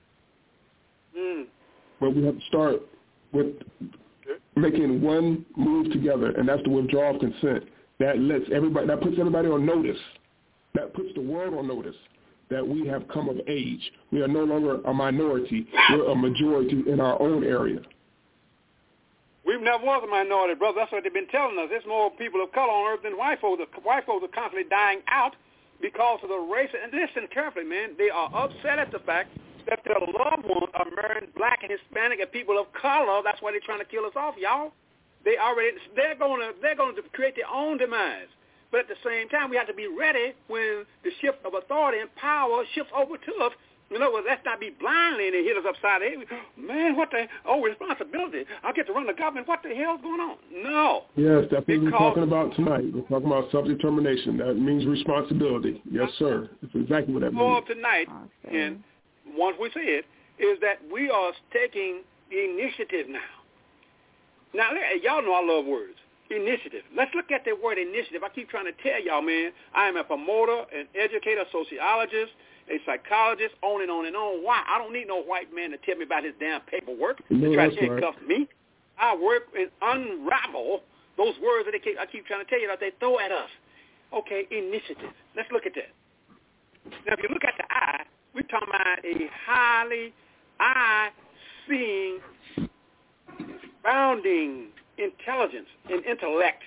But we have to start with making one move together, and that's the withdrawal of consent. That puts everybody on notice. That puts the world on notice that we have come of age. We are no longer a minority. We're a majority in our own area. We've never was a minority, brother. That's what they've been telling us. There's more people of color on earth than white folks. White folks are constantly dying out because of the race. And listen carefully, man. They are upset at the fact that their loved ones are marrying black and Hispanic and people of color. That's why they're trying to kill us off, y'all. They're going to create their own demise. But at the same time, we have to be ready when the shift of authority and power shifts over to us. Let's not be blindly and hit us upside the head. Man, responsibility. I get to run the government. What the hell's going on? No. Yes, that's what we're talking about tonight. We're talking about self-determination. That means responsibility. Yes, sir. That's exactly what that means. More tonight, and once we say it, is that we are taking the initiative now. Now, y'all know I love words. Initiative. Let's look at the word initiative. I keep trying to tell y'all, man, I am a promoter, an educator, a sociologist, a psychologist, on and on and on. Why? I don't need no white man to tell me about his damn paperwork to try to handcuff me. I work and unravel those words that I keep trying to tell you that they throw at us. Okay, initiative. Let's look at that. Now, if you look at the eye, we're talking about a highly eye-seeing, bounding intelligence and intellect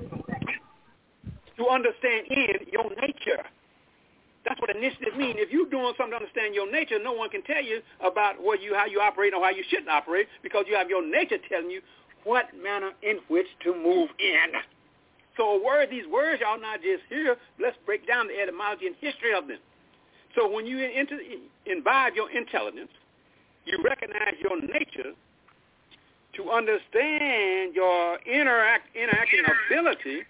to understand in your nature. That's what initiative means. If you're doing something to understand your nature, no one can tell you about how you operate or how you shouldn't operate, because you have your nature telling you what manner in which to move in. So these words, y'all not just here. Let's break down the etymology and history of them. So when you imbibe your intelligence, you recognize your nature to understand your interacting ability,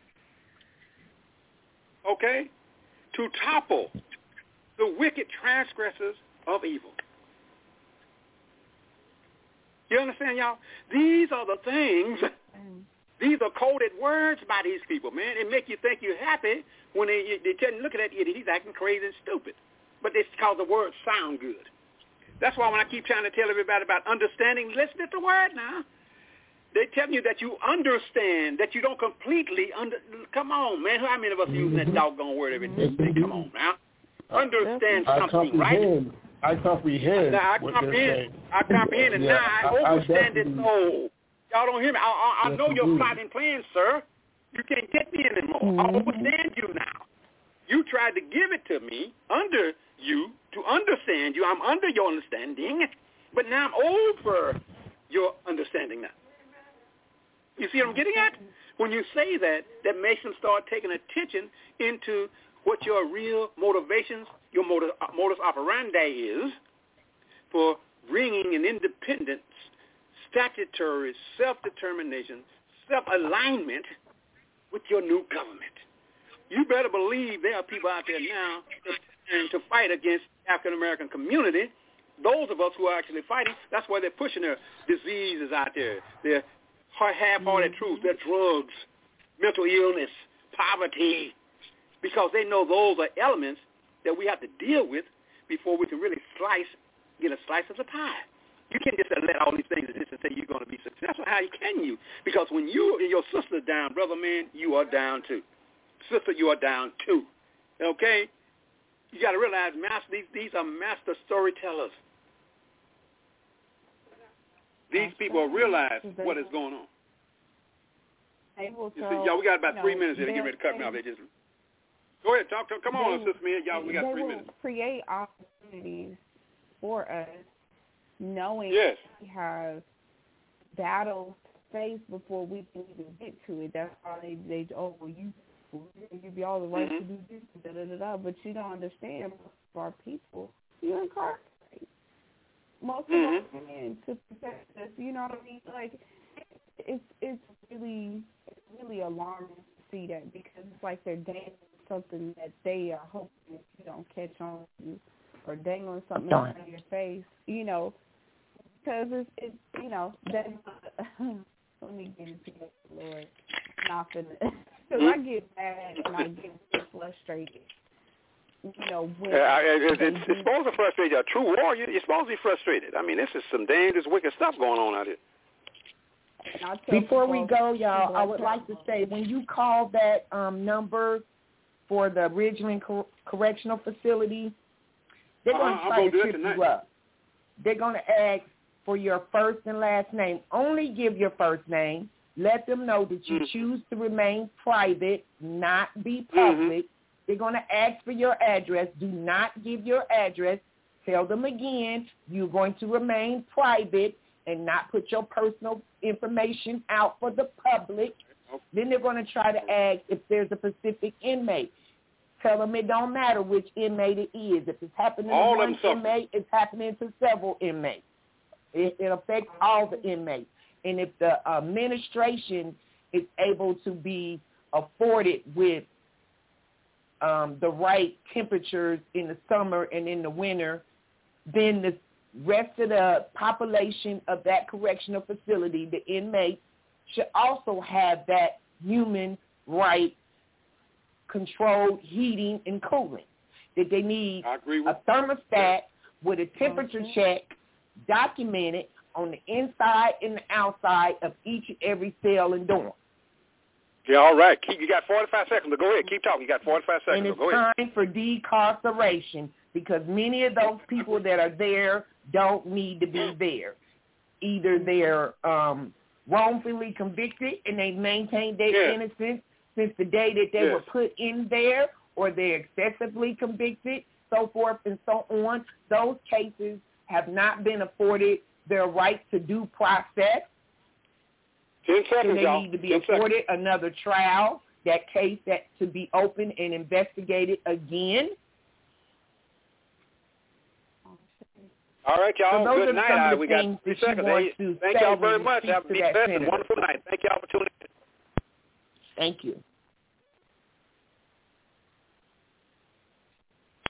okay, to topple the wicked transgressors of evil. You understand, y'all? These are the things, these are coded words by these people, man. It make you think you're happy when they tell you, look at that idiot, he's acting crazy and stupid. But it's because the words sound good. That's why when I keep trying to tell everybody about understanding, listen to the word now. They tell you that you understand, that you don't completely come on, man. How many of us use that doggone word every day? Come on now. Understand something, right? I comprehend. Now, what they're saying. I comprehend it. Now I understand it. So y'all don't hear me. I know your plotting plans, sir. You can't get me anymore. I understand you now. You tried to give it to me under you to understand you. I'm under your understanding, but now I'm over your understanding now. You see what I'm getting at? When you say that, that makes them start taking attention into what your real motivations, your modus operandi is for bringing an independence, statutory self-determination, self-alignment with your new government. You better believe there are people out there now to fight against the African-American community. Those of us who are actually fighting, that's why they're pushing their diseases out there. Their half-hearted truth, their drugs, mental illness, poverty, because they know those are elements that we have to deal with before we can really get a slice of the pie. You can't just let all these things exist and say you're going to be successful. How can you? Because when you and your sister are down, brother man, you are down too. Sister, you are down too. Okay? You got to realize, these are master storytellers. These people realize what is going on. Y'all, we got about 3 minutes here to get ready to cut me off. They just go ahead, talk. Come on, Sister Mia. Y'all, we got 3 minutes. They will create opportunities for us, knowing we have battles to face before we can even get to it. That's why they you be all the right to do this, But you don't understand, most of our people, you incarcerate. Most of our men to protect us, you know what I mean? Like, it's really alarming to see that, because it's like they're dangling something that they are hoping that you don't catch on to, or dangling something in your face, you know, because it's you know, that, let me get into it, Lord, not finna, because I get mad and I get frustrated. You know, when it's supposed to frustrate you. A true warrior, you're supposed to be frustrated. I mean, this is some dangerous, wicked stuff going on out here. Before we go, y'all, I would like to say, when you call that number for the Ridgeland Correctional Facility, they're going to try to trip you up. They're going to ask for your first and last name. Only give your first name. Let them know that you choose to remain private, not be public. They're going to ask for your address. Do not give your address. Tell them again, you're going to remain private and not put your personal information out for the public. Then they're going to try to ask if there's a specific inmate. Tell them it don't matter which inmate it is. If it's happening to one inmate, it's happening to several inmates. It affects all the inmates. And if the administration is able to be afforded with the right temperatures in the summer and in the winter, then the rest of the population of that correctional facility, the inmates, should also have that human right controlled heating and cooling. That they need a thermostat with a temperature check documented on the inside and the outside of each and every cell and dorm. Yeah, all right. You got 45 seconds. Go ahead. Keep talking. You got 45 seconds. And it's time for decarceration, because many of those people that are there don't need to be there. Either they're wrongfully convicted and they maintained their innocence since the day that they were put in there, or they're excessively convicted, so forth and so on. Those cases have not been afforded their right to due process. 10 seconds, so they need to be afforded another trial, that case that to be opened and investigated again. All right, y'all. So good night. We got 3 seconds. Thank y'all very much. Have a blessed and wonderful night. Thank y'all for tuning in. Thank you.